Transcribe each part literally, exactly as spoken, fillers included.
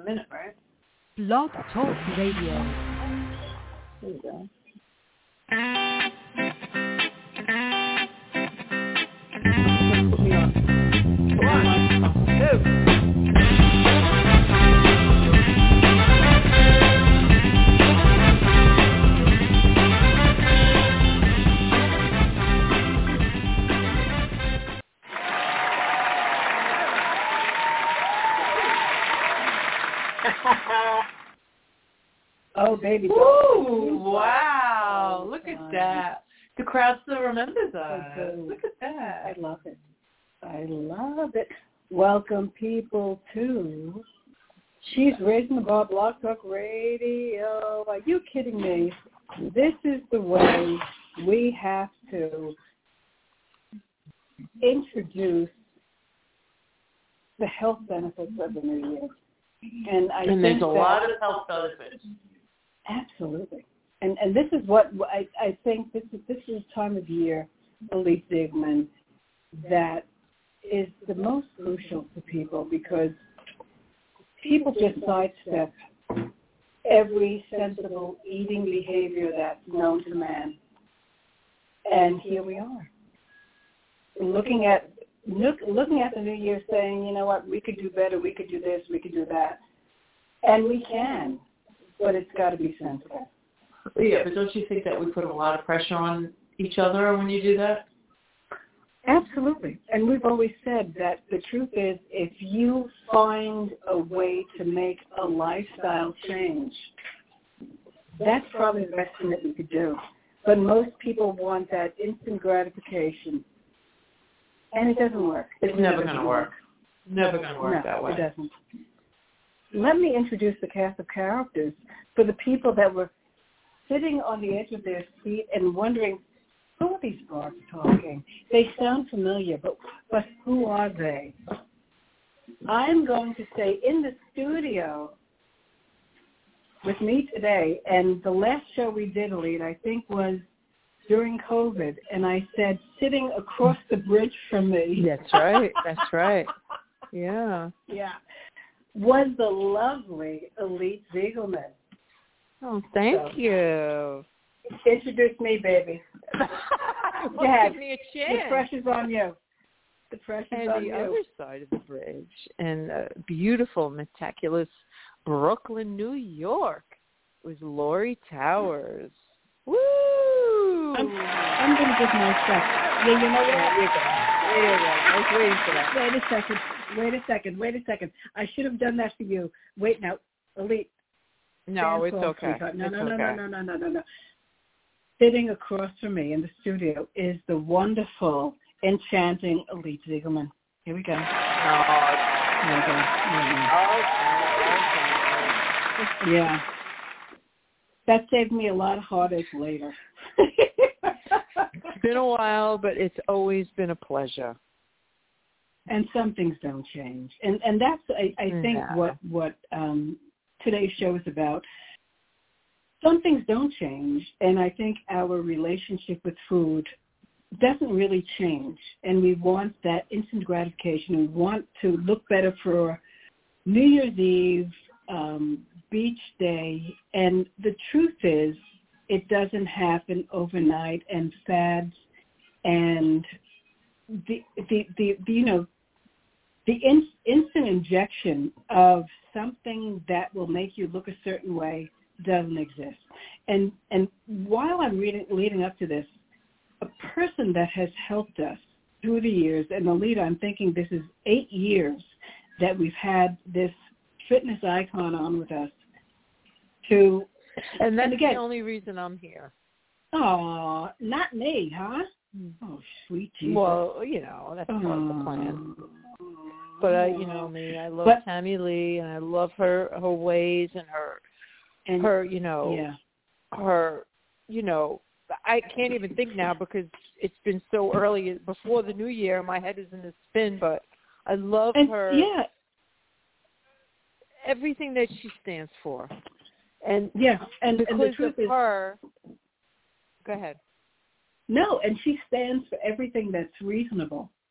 minute, right? Blog Talk Radio. There you go. Put me on. One, two. Oh, baby. Ooh, wow. Look at that. The crowd still remembers us. Look at that. I love it. I love it. Welcome, people, to She's Raising the Bar, Blog Talk Radio. Are you kidding me? This is the way we have to introduce the health benefits of the new year. And, I and think there's a that, lot of health benefits. Absolutely. And and this is what I, I think this is this is the time of year, Elite Ziegman, that is the most crucial to people because people just sidestep every sensible eating behavior that's known to man. And here we are. Looking at look, looking at the new year saying, you know what, we could do better, we could do this, we could do that. And we can. But it's got to be sensible. Yeah, but don't you think that we put a lot of pressure on each other when you do that? Absolutely. And we've always said that the truth is if you find a way to make a lifestyle change, that's probably the best thing that we could do. But most people want that instant gratification. And it doesn't work. It's it never going to work. Never going to work no, that way. It doesn't. Let me introduce the cast of characters for the people that were sitting on the edge of their seat and wondering, who are these barbs talking? They sound familiar, but, but who are they? I'm going to say in the studio with me today, and the last show we did, Elite, I think was during COVID, and I said, sitting across the bridge from me. That's right, that's right. Yeah. Yeah. Was the lovely Elite Ziegelman. Oh, thank so, you. Introduce me, baby. Well, Dad, give me a chance. The pressure's on you. The pressure's and on the you. other side of the bridge, and uh, beautiful, meticulous Brooklyn, New York, was Lori Towers. Woo! I'm, I'm going to give my stuff. Yeah, you know what? There you go. There you go. I was waiting for that. Wait a second. Wait a second. Wait a second. I should have done that for you. Wait now. Elite. No, it's call, okay. Sweetheart. No, it's no, no, okay. no, no, no, no, no, no. Sitting across from me in the studio is the wonderful, enchanting Elite Ziegelman. Here we go. Oh, Here we go. okay, okay. Yeah. That saved me a lot of heartache later. It's been a while, but it's always been a pleasure. And some things don't change. And and that's, I, I think, yeah. what, what um, today's show is about. Some things don't change, and I think our relationship with food doesn't really change. And we want that instant gratification. We want to look better for New Year's Eve, um, beach day, and the truth is it doesn't happen overnight, and fads and the, the, the, the you know, the in, instant injection of something that will make you look a certain way doesn't exist. And and while I'm reading, leading up to this, a person that has helped us through the years, and the lead, I'm thinking this is eight years that we've had this fitness icon on with us to, and that's and again, the only reason I'm here. Oh, not me, huh? Oh, sweet Jesus. Well, you know, that's part of the plan. But, uh, you know me, I love but, Tammy Lee, and I love her, her ways and her, and, her, you know, yeah. her, you know, I can't even think now because it's been so early before the new year. My head is in a spin, but I love and, her. Yeah. Everything that she stands for. And yeah, and, because and the truth of is, her, go ahead. No, and she stands for everything that's reasonable.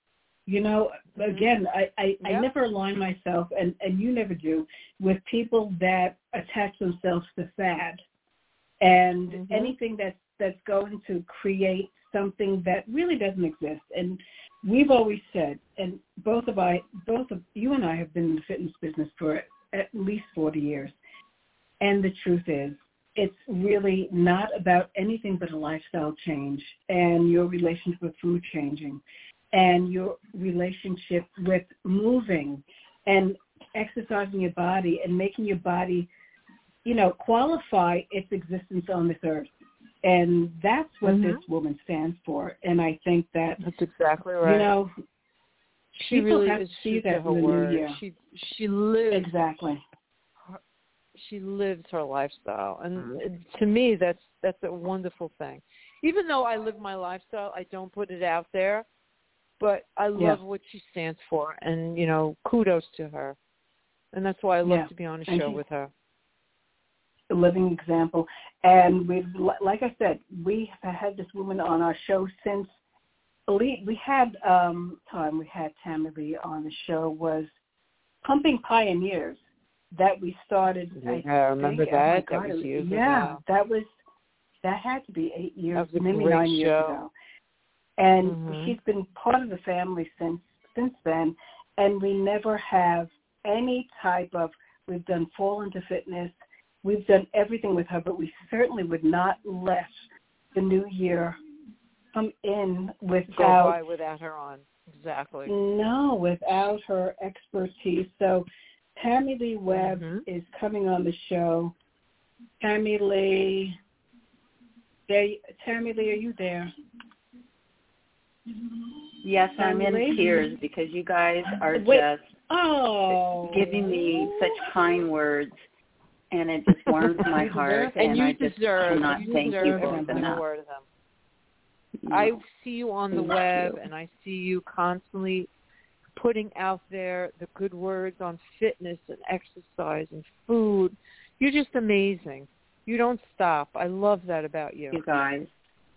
You know, again, I, I, yeah. I never align myself, and, and you never do, with people that attach themselves to fad and mm-hmm. anything that's, that's going to create something that really doesn't exist. And we've always said, and both of I, both of you and I have been in the fitness business for at least forty years. And the truth is, it's really not about anything but a lifestyle change and your relationship with food changing and your relationship with moving and exercising your body and making your body, you know, qualify its existence on this earth. And that's what mm-hmm. this woman stands for. And I think that, that's exactly right. You know, she really have is to see that her in the word. new year. She she lives exactly. Her, she lives her lifestyle, and to me, that's that's a wonderful thing. Even though I live my lifestyle, I don't put it out there, but I love yeah. what she stands for, and you know, kudos to her. And that's why I love yeah. to be on a Thank show you. with her. A living example. And we've, like I said, we have had this woman on our show since we had um, time. We had Tammy Lee on the show. Was Pumping Pioneers that we started. Yeah, I, I remember think, that. Oh my that was years yeah, ago. that was that had to be eight years, That was a maybe great nine years show. ago. And mm-hmm. she's been part of the family since since then. And we never have any type of. We've done Fall into Fitness. We've done everything with her, but we certainly would not let the new year come in without go by without her on. Exactly. No, without her expertise. So Tammy Lee Webb mm-hmm. is coming on the show. Tammy Lee, there, Tammy Lee, are you there? Yes, I'm in Tammy Lee? tears because you guys are Wait. just oh. giving me such kind words. And it just warms my heart, and, and you I just deserve, cannot you thank deserve you every both single enough. word of them. No. I see you on the Thank web, you. and I see you constantly putting out there the good words on fitness and exercise and food. You're just amazing. You don't stop. I love that about you. You guys.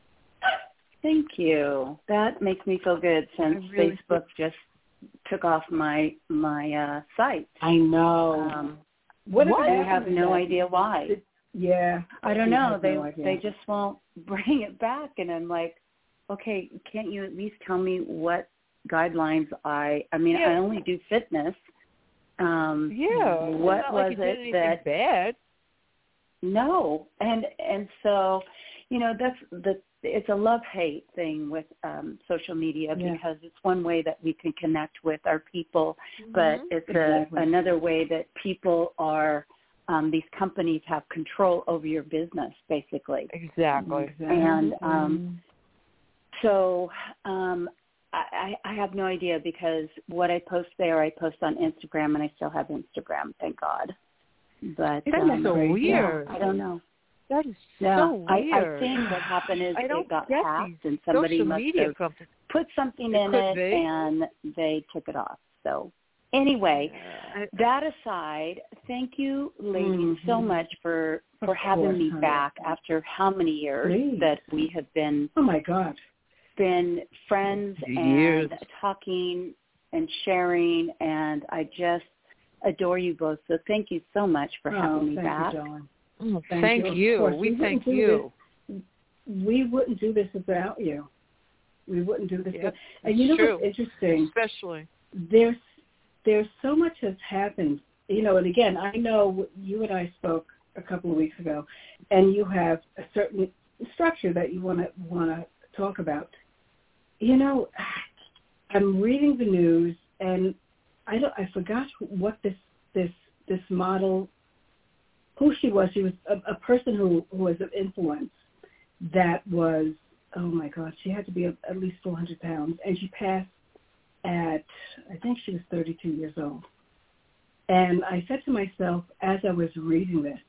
Thank you. That makes me feel good since really Facebook just took off my my uh, site. I know. Um, What? what? I have no idea why. It, yeah. I don't know. They no they just won't bring it back, and I'm like, okay, can't you at least tell me what guidelines I? I mean, yeah. I only do fitness. Um, yeah. What it's not was like you did it anything that? Bad. No, and and so, you know, that's the it's a love-hate thing with um, social media yeah. because it's one way that we can connect with our people, mm-hmm. but it's exactly. a, another way that people are, um, these companies have control over your business, basically. Exactly. exactly. And um, so um, I, I have no idea because what I post there, I post on Instagram, and I still have Instagram, thank God. But That's um, so weird. Yeah, I don't know. That is No, so weird. I, I think what happened is I don't it got get hacked these and somebody social must media have companies. put something It in could it be. and they took it off. So anyway, Yeah. that aside, thank you, ladies, mm-hmm. so much for, for of having course, me honey. back after how many years Please. that we have been Oh, my God. been friends Years. and talking and sharing, and I just adore you both. So thank you so much for oh, having me thank back. You, darling. Oh, Thank, thank you. you. We, we thank do you. This. We wouldn't do this without you. We wouldn't do this. Yep, and you know true. what's interesting? Especially. There's there's so much has happened. You know, and again, I know you and I spoke a couple of weeks ago, and you have a certain structure that you want to want to talk about. You know, I'm reading the news, and I don't. I forgot what this this this model. Who she was. She was a, a person who, who was of influence that was, oh, my God, she had to be a, at least four hundred pounds. And she passed at, I think she was thirty-two years old. And I said to myself as I was reading this,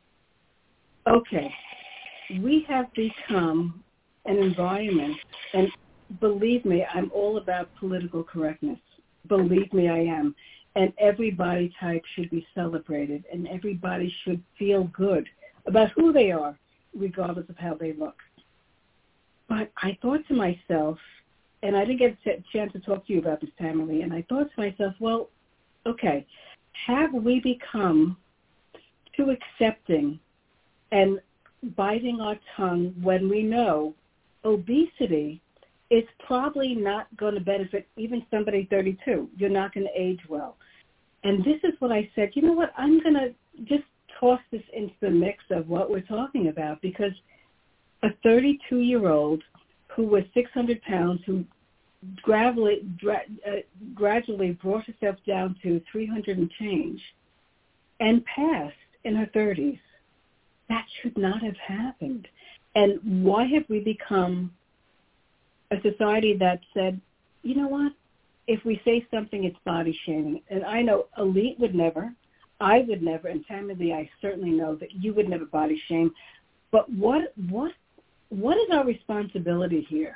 okay, we have become an environment, and believe me, I'm all about political correctness. Believe me, I am. And every body type should be celebrated, and everybody should feel good about who they are, regardless of how they look. But I thought to myself, and I didn't get a chance to talk to you about this, Tammy, and I thought to myself, well, okay, have we become too accepting and biting our tongue when we know obesity is probably not going to benefit even somebody thirty-two. You're not going to age well. And this is what I said, you know what, I'm going to just toss this into the mix of what we're talking about, because a thirty-two-year-old who was six hundred pounds, who gradually, uh, gradually brought herself down to three hundred and change and passed in her thirties, that should not have happened. And why have we become a society that said, you know what, if we say something, it's body shaming? And I know Elite would never, I would never, and Tammy Lee, I certainly know that you would never body shame. But what what what is our responsibility here?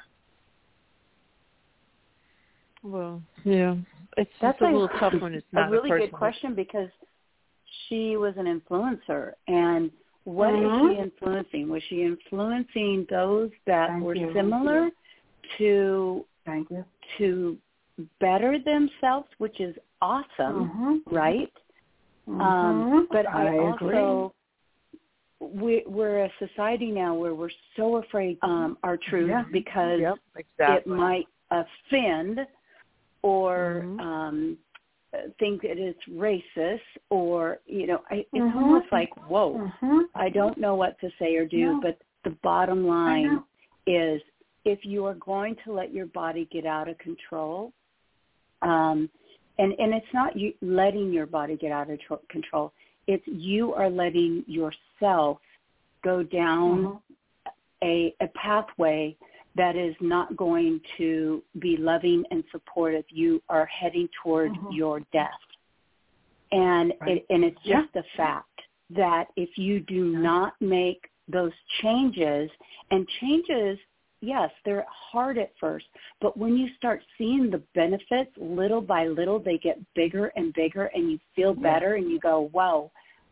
Well, yeah, it's that's just a little tough when it's not a really a good question, because she was an influencer, and what mm-hmm. is she influencing? Was she influencing those that Thank were you. similar to Thank you. to better themselves, which is awesome, mm-hmm. right? Mm-hmm. Um, but I, I also, we, we're a society now where we're so afraid um, our truth yeah. because yep, exactly. it might offend or mm-hmm. um, think that it's racist, or, you know, I, it's mm-hmm. almost like, whoa, mm-hmm. I don't know what to say or do, no. but the bottom line is, if you are going to let your body get out of control, um, and, and it's not you letting your body get out of tr- control, it's you are letting yourself go down mm-hmm. a, a pathway that is not going to be loving and supportive. You are heading toward mm-hmm. your death. And, right. it, and it's yeah. just a fact that if you do yeah. not make those changes, and changes, yes, they're hard at first, but when you start seeing the benefits little by little, they get bigger and bigger, and you feel better, yeah. and you go, wow,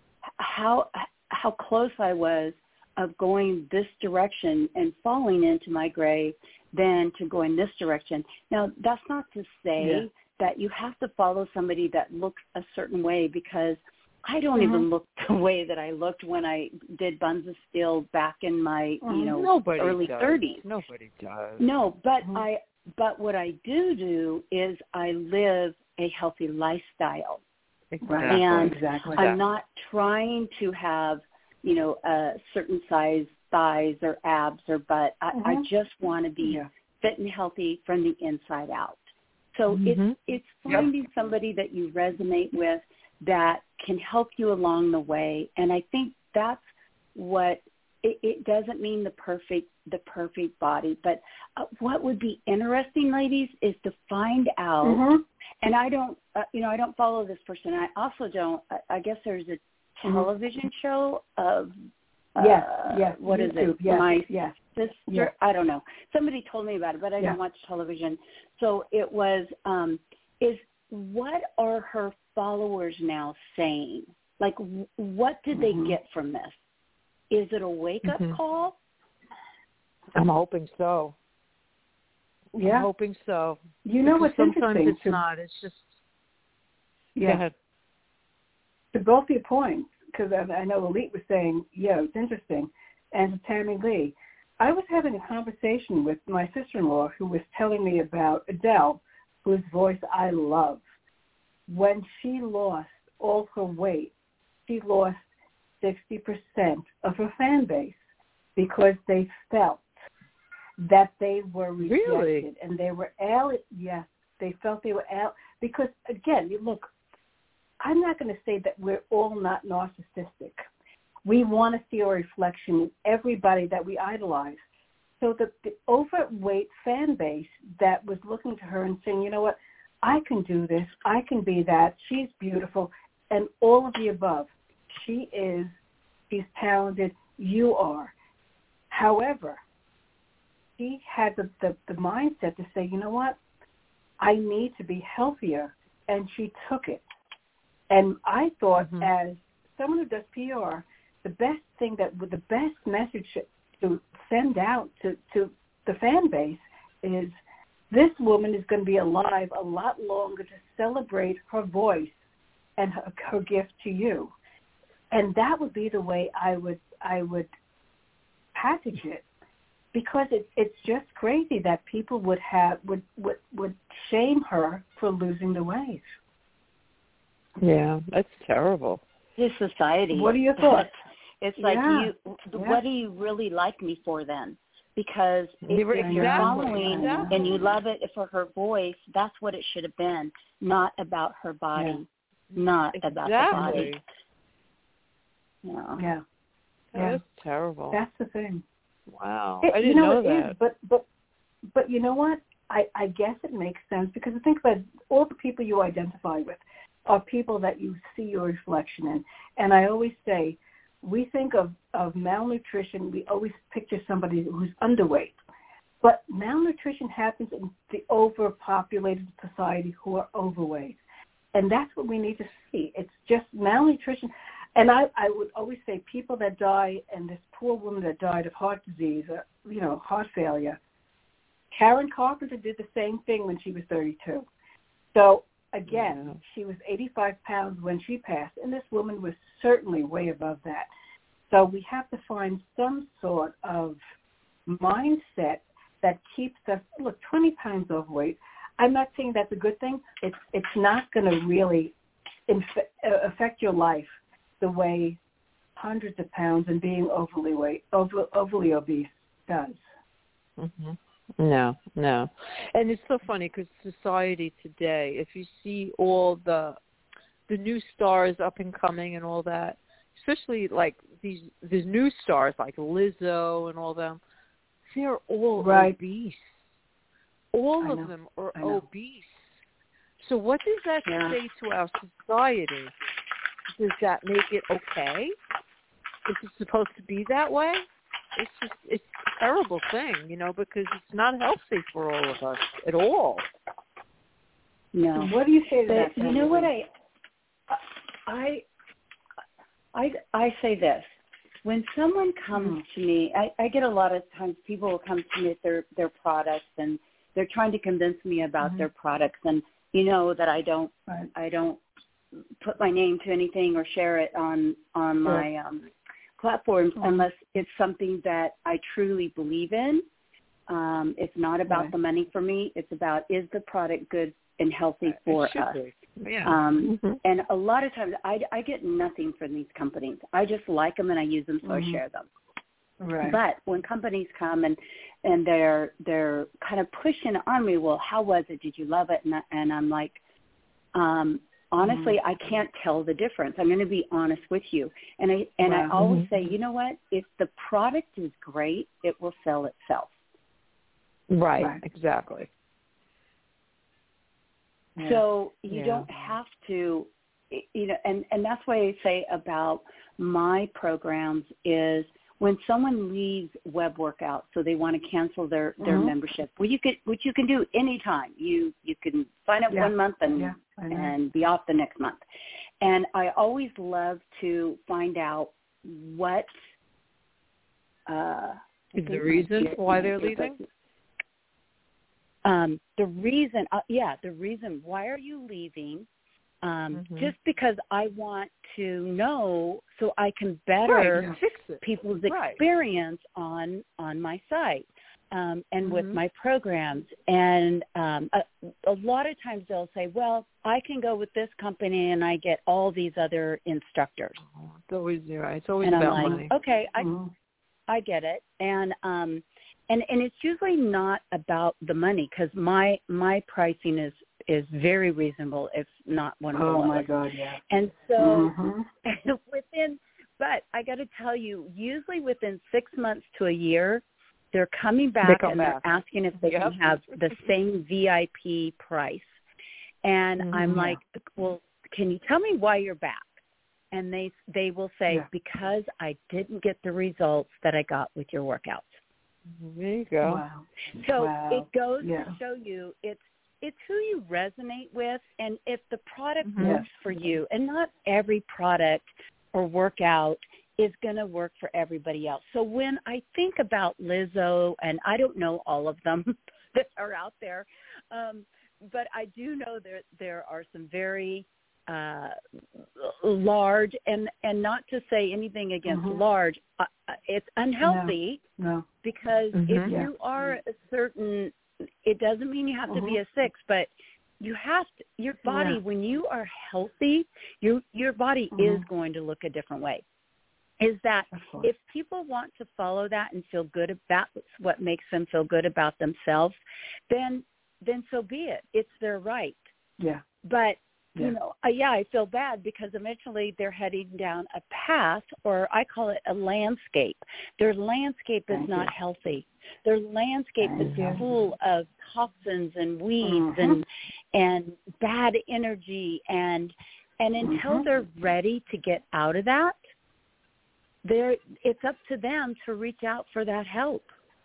how how close I was of going this direction and falling into my grave than to going this direction. Now, that's not to say yeah. that you have to follow somebody that looks a certain way, because I don't mm-hmm. even look the way that I looked when I did Buns of Steel back in my, mm-hmm. you know, Nobody early does. thirties. Nobody does. No, but mm-hmm. I, but what I do do is I live a healthy lifestyle. Exactly. And exactly. I'm not trying to have, you know, a certain size thighs or abs or butt. I, mm-hmm. I just want to be yeah. fit and healthy from the inside out. So mm-hmm. it's it's finding yep. somebody that you resonate with that can help you along the way. And I think that's what it, it doesn't mean the perfect the perfect body, but uh, what would be interesting, ladies, is to find out. Mm-hmm. And I don't, uh, you know, I don't follow this person. I also don't. I, I guess there's a television mm-hmm. show of uh, yes, yes, what YouTube, is it? Yes, My yes, sister. yes. I don't know. Somebody told me about it, but I yeah. don't watch television. So it was. Um, is what are her followers now saying? Like, w- what did mm-hmm. they get from this? Is it a wake-up mm-hmm. call? I'm hoping so. Yeah. I'm hoping so. You know because what's sometimes interesting? it's to, not. It's just. Yeah. Go ahead. To both your points, because I, I know Elite was saying, yeah, it's interesting, and to Tammy Lee, I was having a conversation with my sister-in-law who was telling me about Adele, whose voice I love. When she lost all her weight, she lost sixty percent of her fan base because they felt that they were rejected. Really? And they were alien. Yes, they felt they were alien. Because, again, you look, I'm not going to say that we're all not narcissistic. We want to see a reflection in everybody that we idolize. So the, the overweight fan base that was looking to her and saying, you know what, I can do this, I can be that, she's beautiful, and all of the above. She is, she's talented, you are. However, she had the, the, the mindset to say, you know what, I need to be healthier, and she took it. And I thought, mm-hmm. as someone who does P R, the best thing that, the best message to send out to, to the fan base is this woman is going to be alive a lot longer to celebrate her voice and her, her gift to you. And that would be the way I would I would package it, because it, it's just crazy that people would have would, would would shame her for losing the weight. Yeah, that's terrible. This society. What are your thoughts? It's like, yeah. you. Yeah. What do you really like me for then? Because if, You're if you're exactly, following exactly. and you love it for her voice, that's what it should have been, not about her body, Yeah. not exactly. about the body. Yeah. Yeah. yeah. That's terrible. That's the thing. Wow. It, I didn't you know, know it that. Is, but but but you know what? I, I guess it makes sense, because I think about all the people you identify with are people that you see your reflection in. And I always say, we think of, of malnutrition, we always picture somebody who's underweight. But malnutrition happens in the overpopulated society who are overweight. And that's what we need to see. It's just malnutrition. And I, I would always say people that die, and this poor woman that died of heart disease, uh, you know, heart failure, Karen Carpenter did the same thing when she was thirty-two. So, again, yeah. she was eighty-five pounds when she passed, and this woman was certainly way above that. So we have to find some sort of mindset that keeps us, look, twenty pounds overweight. I'm not saying that's a good thing. It's it's not going to really inf- affect your life the way hundreds of pounds and being overly weight, over, overly obese does. Mm-hmm. No, no. And it's so funny because society today, if you see all the the new stars up and coming and all that, especially like these these new stars like Lizzo and all them, they're all right. obese. All I of know. them are I know. obese. So what does that yeah. say to our society? Does that make it okay? Is it supposed to be that way? It's just, it's a terrible thing, you know, because it's not healthy for all of us at all. No. What do you say to but that? You know what I, I, I, I say this. When someone comes mm. to me, I, I get a lot of times people will come to me with their, their products, and they're trying to convince me about mm-hmm. their products. And you know that I don't, right. I don't put my name to anything or share it on, on sure. my um, platforms mm-hmm. unless it's something that I truly believe in. Um, it's not about right. the money for me. It's about, is the product good and healthy for us? Yeah. Um, mm-hmm. And a lot of times I, I get nothing from these companies. I just like them and I use them, so mm-hmm. I share them. Right. But when companies come and, and they're they're kind of pushing on me, well, how was it? Did you love it? And, I, and I'm like, um, honestly, mm-hmm. I can't tell the difference. I'm going to be honest with you. And I and wow. I always mm-hmm. say, you know what? If the product is great, it will sell itself. Right, right. Exactly. Yeah. So you yeah. don't have to, you know, and, and that's why I say about my programs is when someone leaves Web Workout, so they want to cancel their, their mm-hmm. membership, well, you could, which you can do anytime. You you can sign up yeah. one month and yeah, and be off the next month. And I always love to find out what uh, is the reason why they're leaving. Um, the reason, uh, yeah, the reason. Why are you leaving? Um, mm-hmm. Just because I want to know so I can better right, fix it. people's right. experience on on my site um, and mm-hmm. with my programs. And um, a, a lot of times they'll say, well, I can go with this company and I get all these other instructors. Oh, it's always, right. It's always and about I'm like, money. Okay, I, mm-hmm. I get it. And um, And and it's usually not about the money because my my pricing is, is very reasonable, if not one of the lowest. Oh my God, yeah. And so mm-hmm. within, but I got to tell you, usually within six months to a year, they're coming back they and back. they're asking if they yep. can have the same V I P price. And mm-hmm. I'm like, well, can you tell me why you're back? And they they will say, yeah. because I didn't get the results that I got with your workouts. There you go. Wow. So wow. it goes yeah. to show you it's it's who you resonate with, and if the product mm-hmm. works for you, and not every product or workout is going to work for everybody else. So when I think about Lizzo, and I don't know all of them, that are out there. Um, but I do know there there are some very uh, large, and, and not to say anything against mm-hmm. large, uh, it's unhealthy no. No. because mm-hmm. if yeah. you are a certain, it doesn't mean you have mm-hmm. to be a six, but you have to, your body, yeah. when you are healthy, your your body mm-hmm. is going to look a different way. Is that if people want to follow that and feel good, that's what makes them feel good about themselves, then then so be it. It's their right. Yeah. But, yeah. you know, uh, yeah, I feel bad because eventually they're heading down a path, or I call it a landscape. Their landscape is Thank not you. healthy. Their landscape Thank is you. full of toxins and weeds mm-hmm. and and bad energy. And, and until mm-hmm. they're ready to get out of that, There, it's up to them to reach out for that help.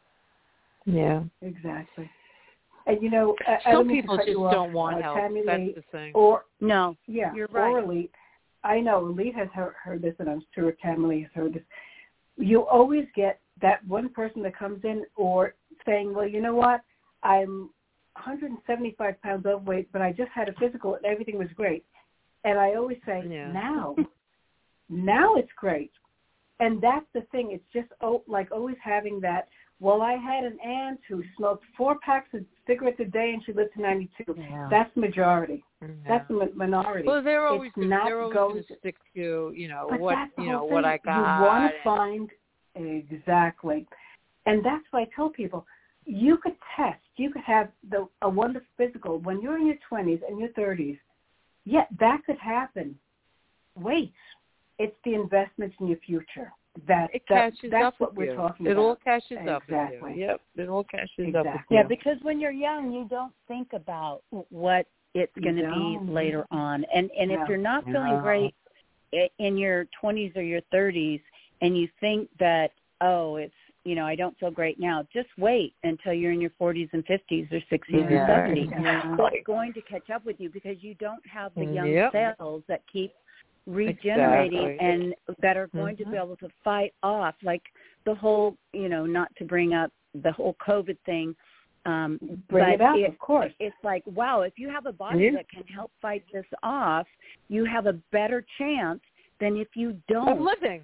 Yeah, exactly. And you know, I, some I don't people just don't off, want uh, help. Tammy That's Lee, the thing. Or no, yeah, you're right. Or Elite. I know Elite has heard, heard this, and I'm sure Tammy Lee has heard this. You always get that one person that comes in or saying, "Well, you know what? I'm one hundred seventy-five pounds overweight, but I just had a physical and everything was great." And I always say, yeah. "Now, now it's great." And that's the thing. It's just oh, like always having that. Well, I had an aunt who smoked four packs of cigarettes a day, and she lived to ninety-two. Yeah. That's the majority. Yeah. That's the minority. Well, they're always it's gonna, not they're always going going to stick to you know but what that's the you know whole what thing. I got. You want to and, find exactly, and that's why I tell people you could test. You could have the a wonderful physical when you're in your twenties and your thirties. Yeah, that could happen. Wait, it's the investments in your future. That, it that catches that's up what with we're you. talking it about. It all catches exactly. up with you. Yep, it all catches exactly. up with you. Yeah, because when you're young, you don't think about what it's going to be later on. And and no. if you're not feeling no. great in your twenties or your thirties, and you think that, oh, it's, you know, I don't feel great now, just wait until you're in your forties and fifties or sixties yeah. or seventies. Yeah. It's going to catch up with you because you don't have the young yep. cells that keep regenerating exactly. and that are going mm-hmm. to be able to fight off, like the whole, you know, not to bring up the whole COVID thing. Um, bring but it up, it, of course. It's like, wow, if you have a body yeah. that can help fight this off, you have a better chance than if you don't. Of living.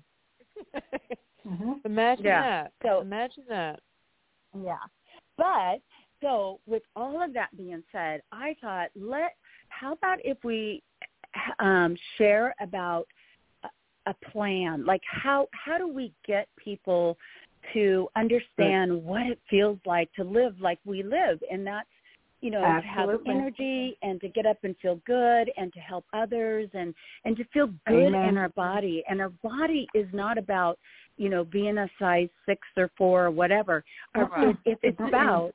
mm-hmm. Imagine yeah. that. So, Imagine that. Yeah. But, so with all of that being said, I thought, let, how about if we um, share about a, a plan? Like how, how do we get people to understand right. what it feels like to live like we live? And that's, you know, Absolutely. to have energy and to get up and feel good and to help others and, and to feel good Amen. in our body. And our body is not about, you know, being a size six or four or whatever. Right. It, it's about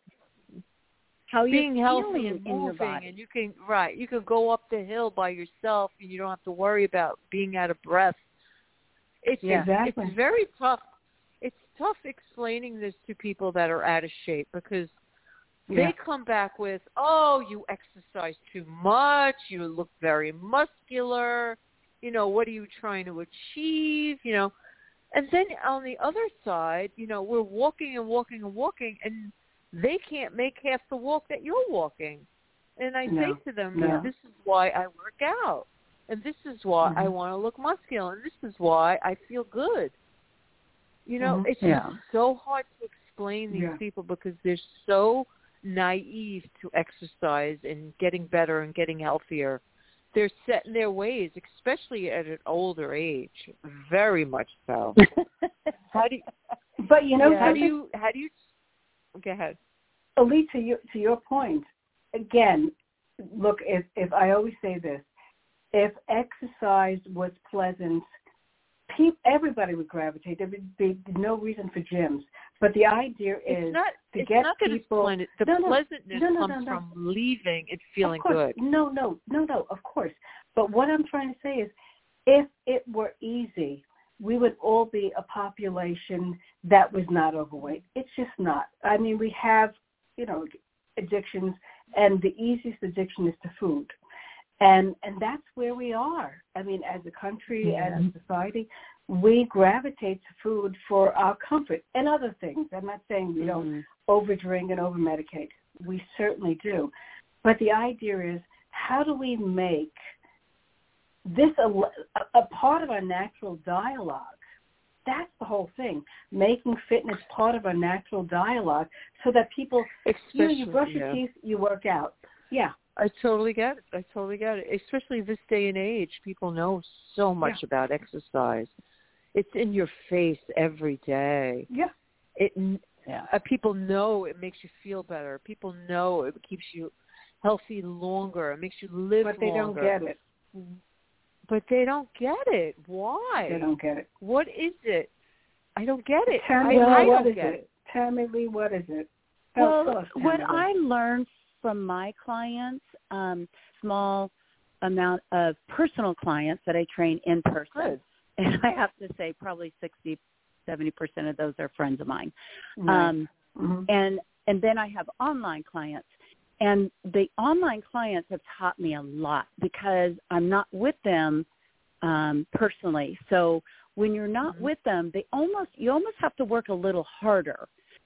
how being you're healthy feeling and in your moving, body. and you can right, you can go up the hill by yourself, and you don't have to worry about being out of breath. It's yeah, exactly. It's very tough. It's tough explaining this to people that are out of shape because they yeah. come back with, "Oh, you exercise too much. You look very muscular. You know, what are you trying to achieve? You know." And then on the other side, you know, we're walking and walking and walking, and they can't make half the walk that you're walking. And I no. say to them, no. this is why I work out. And this is why mm-hmm. I want to look muscular. And this is why I feel good. You know, mm-hmm. it's yeah. just so hard to explain these yeah. people because they're so naive to exercise and getting better and getting healthier. They're set in their ways, especially at an older age, very much so. how do you, but you know, yeah. how do you, how do you, go ahead. Elite, to your, to your point, again, look, if, if I always say this, if exercise was pleasant, pe- everybody would gravitate. There would be no reason for gyms. But the idea is it's not, to it's get not that people. It's the no, no, pleasantness no, no, comes no, no. from leaving and feeling of course. good. No, no, no, no, of course. But what I'm trying to say is if it were easy, we would all be a population that was not overweight. It's just not. I mean, we have, you know, addictions, and the easiest addiction is to food. And and that's where we are. I mean, as a country, Yeah. as a society, we gravitate to food for our comfort and other things. I'm not saying we don't mm-hmm. overdrink and overmedicate. we certainly do. But the idea is, how do we make this a, a part of our natural dialogue? That's the whole thing, making fitness part of our natural dialogue so that people, Especially, you know, you brush your yeah. teeth, you work out. Yeah. I totally get it. I totally get it. Especially this day and age, people know so much yeah. about exercise. It's in your face every day. Yeah. It yeah. Uh, people know it makes you feel better. People know it keeps you healthy longer. It makes you live longer. But they longer. don't get it. But they don't get it. Why? They don't get it. What is it? I don't get it. Tell me, I, I what don't is get it? it. Tell me, Lee, what is it? Well, Tell us, what I learned from my clients, um, small amount of personal clients that I train in person, Good. and I have to say probably sixty, seventy percent of those are friends of mine. Right. Um, mm-hmm. and, and then I have online clients. And the online clients have taught me a lot because I'm not with them um, personally. So when you're not mm-hmm. with them, they almost you almost have to work a little harder.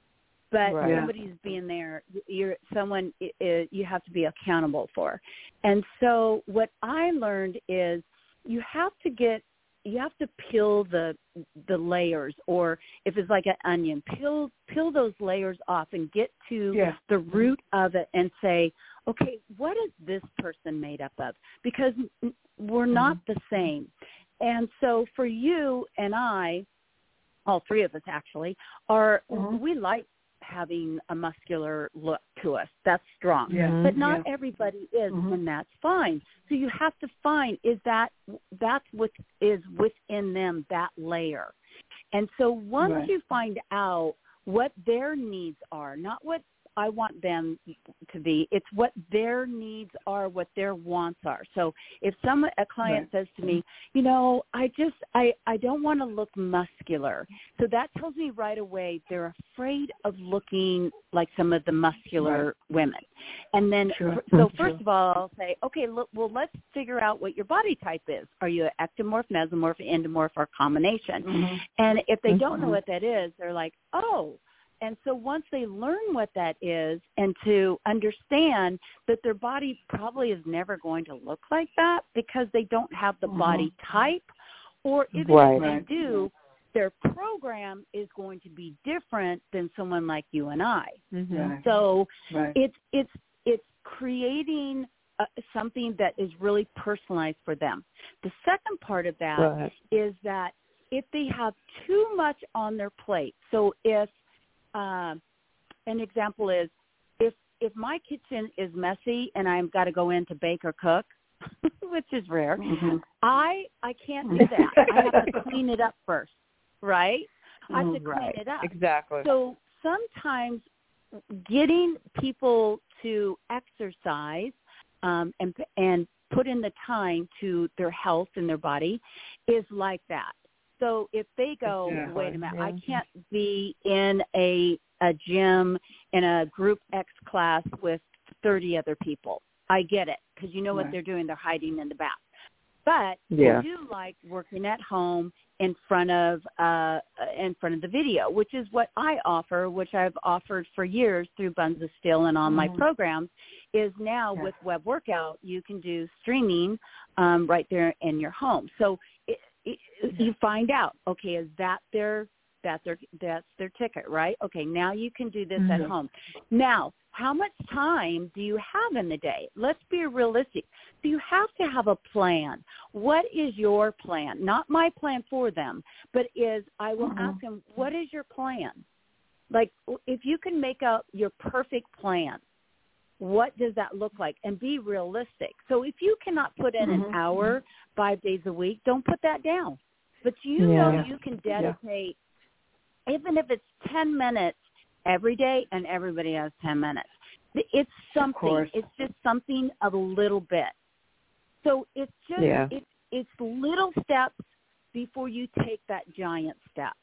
But right. somebody's being there. You're someone uh, you have to be accountable for. And so what I learned is you have to get you have to peel the the layers, or if it's like an onion, peel peel those layers off and get to yeah. the root of it and say, okay, what is this person made up of? Because we're not mm-hmm. the same. And so for you and I, all three of us actually, are mm-hmm. we like having a muscular look to us. That's strong. Yeah. But not yeah. everybody is, mm-hmm. and that's fine. So you have to find, is that that's what is within them, that layer. And so once right. you find out what their needs are, not what I want them to be, it's what their needs are, what their wants are. So if someone, a client right. says to me, you know, I just, I, I don't want to look muscular. So that tells me right away they're afraid of looking like some of the muscular right. women. And then, sure. so sure. first of all, I'll say, okay, look, well, let's figure out what your body type is. Are you an ectomorph, mesomorph, endomorph, or combination? Mm-hmm. And if they mm-hmm. don't know what that is, they're like, oh. And so once they learn what that is and to understand that their body probably is never going to look like that because they don't have the mm-hmm. body type, or even right. if they do, their program is going to be different than someone like you and I. Mm-hmm. Right. So right. it's it's it's creating uh, something that is really personalized for them. The second part of that right. is that if they have too much on their plate, so if Um, an example is if if my kitchen is messy and I've got to go in to bake or cook, which is rare, mm-hmm. I I can't do that. I have to clean it up first, right? I have to right. clean it up. Exactly. So sometimes getting people to exercise um, and and put in the time to their health and their body is like that. So if they go, yeah. wait a minute, yeah. I can't be in a a gym in a group X class with thirty other people. I get it, because you know right. what they're doing. They're hiding in the back. But yeah. I do like working at home in front of uh, in front of the video, which is what I offer, which I've offered for years through Buns of Steel and on mm-hmm. my programs, is now yeah. with Web Workout, you can do streaming um, right there in your home. So it, it, you find out, okay, is that their that's their that's their ticket, right? Okay, now you can do this mm-hmm. at home. Now, how much time do you have in the day? Let's be realistic. So you have to have a plan. What is your plan? Not my plan for them, but is I will mm-hmm. ask them, what is your plan? Like, if you can make out your perfect plan, what does that look like? And be realistic. So if you cannot put in mm-hmm. an hour, five days a week, don't put that down. But you yeah. know you can dedicate, yeah. even if it's ten minutes every day, and everybody has ten minutes. It's something. It's just something of a little bit. So it's just yeah. it's it's little steps before you take that giant step.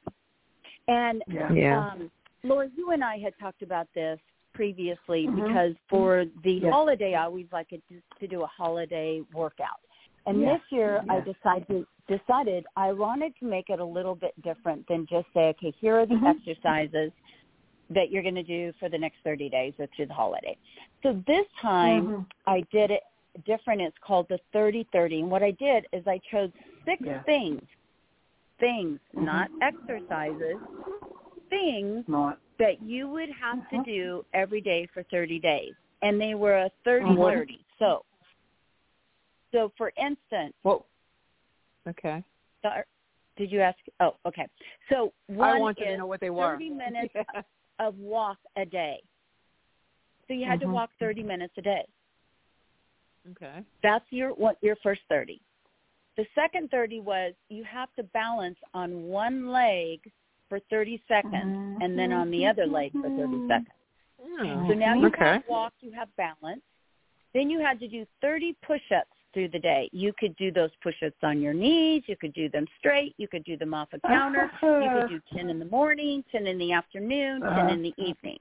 And yeah. Yeah. Um, Laura, you and I had talked about this previously mm-hmm. because for the yeah. holiday, I always like it to, to do a holiday workout. And yeah. this year, yeah. I decided decided I wanted to make it a little bit different than just say, okay, here are the mm-hmm. exercises. that you're going to do for the next thirty days or through the holiday. So this time mm-hmm. I did it different. It's called the thirty thirty. And what I did is I chose six yeah. things, things, mm-hmm. not exercises, things not. that you would have mm-hmm. to do every day for thirty days. And they were a thirty thirty. Mm-hmm. So, so for instance. Well, okay. The, did you ask? Oh, okay. So one I wanted is to know what they were. thirty minutes yeah. of walk a day. So you had mm-hmm. to walk thirty minutes a day. Okay. That's your what your first thirty. The second thirty was you have to balance on one leg for thirty seconds mm-hmm. and then on the other leg for thirty seconds. Mm-hmm. So now you okay. have walk, you have balance. Then you had to do thirty push-ups through the day. You could do those push-ups on your knees. You could do them straight. You could do them off a counter. You could do ten in the morning, ten in the afternoon, ten in the evening.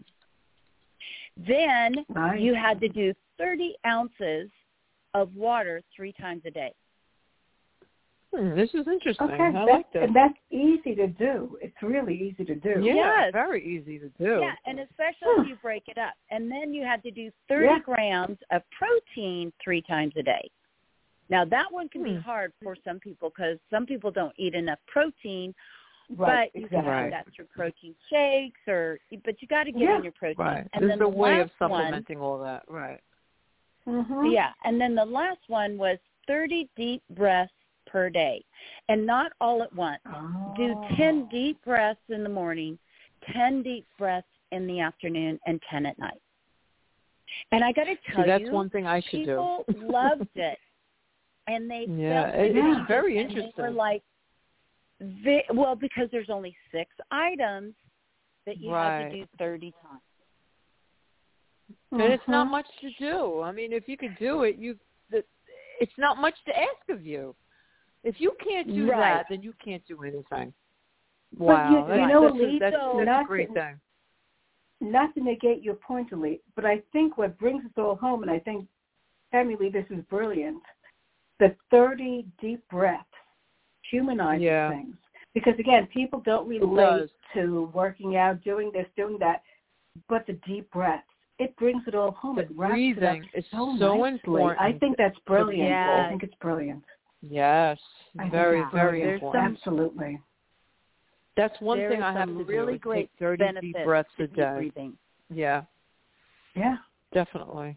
Then nice. You had to do thirty ounces of water three times a day. Hmm, this is interesting. Okay, I that, like this. And that's easy to do. It's really easy to do. Yeah, yes. very easy to do. Yeah, and especially if you break it up. And then you had to do thirty yeah. grams of protein three times a day. Now, that one can hmm. be hard for some people because some people don't eat enough protein, right, but you exactly. can have that through protein shakes, or but you got to get yeah. in your protein. Right. And There's then a the way of last supplementing one, all that. Right. Mm-hmm. Yeah, and then the last one was thirty deep breaths per day, and not all at once. Oh. Do ten deep breaths in the morning, ten deep breaths in the afternoon, and ten at night. And I got to tell See, that's you, one thing I should people do. loved it, and they yeah, felt it, like it's very and interesting. They were like, they, well, because there's only six items that you right. have to do thirty times. And mm-hmm. it's not much to do. I mean, if you could do it, you it's not much to ask of you. If you can't do right. that, then you can't do anything. But Wow, you, that's, you know, that's, Elise, that's, though, that's a not great to, thing. Not to negate your point, Elise, but I think what brings us all home, and I think, Emily, this is brilliant, the thirty deep breaths humanizes yeah. things. Because, again, people don't relate to working out, doing this, doing that, but the deep breaths. It brings it all home. The it wraps breathing it up is so, so nicely. important. I think that's brilliant. Yeah. I think it's brilliant. Yes, I very, very brilliant. important. Absolutely. That's one there thing I have some to really do. Is great take thirty benefits deep breaths to a deep day. breathing. Yeah. Yeah. Definitely.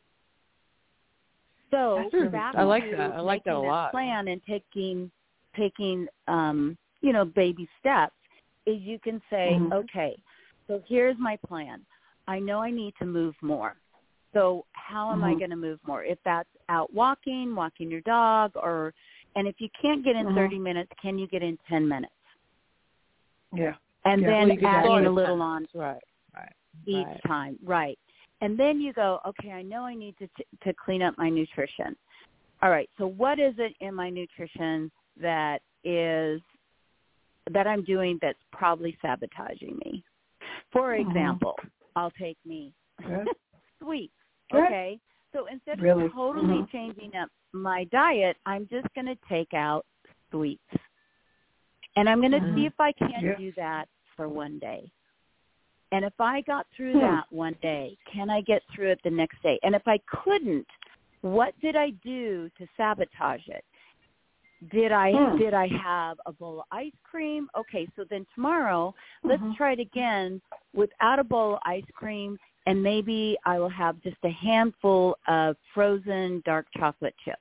So Hmm. back I like to that. I like that a making lot. Plan and taking, taking, um, you know, baby steps. Is you can say, mm-hmm. okay, so here's my plan. I know I need to move more. So how am mm-hmm. I going to move more? If that's out walking, walking your dog, or and if you can't get in mm-hmm. thirty minutes, can you get in ten minutes? Yeah. And yeah. then well, adding a little on right, right, each right. time, right? And then you go, okay, I know I need to t- to clean up my nutrition. All right, so what is it in my nutrition that is that I'm doing that's probably sabotaging me? For example, mm-hmm. I'll take me sweets. Okay, so instead of really? totally mm-hmm. changing up my diet, I'm just going to take out sweets, and I'm going to mm-hmm. see if I can't yeah. do that for one day. And if I got through hmm. that one day, can I get through it the next day? And if I couldn't, what did I do to sabotage it? Did I hmm. did I have a bowl of ice cream? Okay, so then tomorrow, let's mm-hmm. try it again without a bowl of ice cream, and maybe I will have just a handful of frozen dark chocolate chips.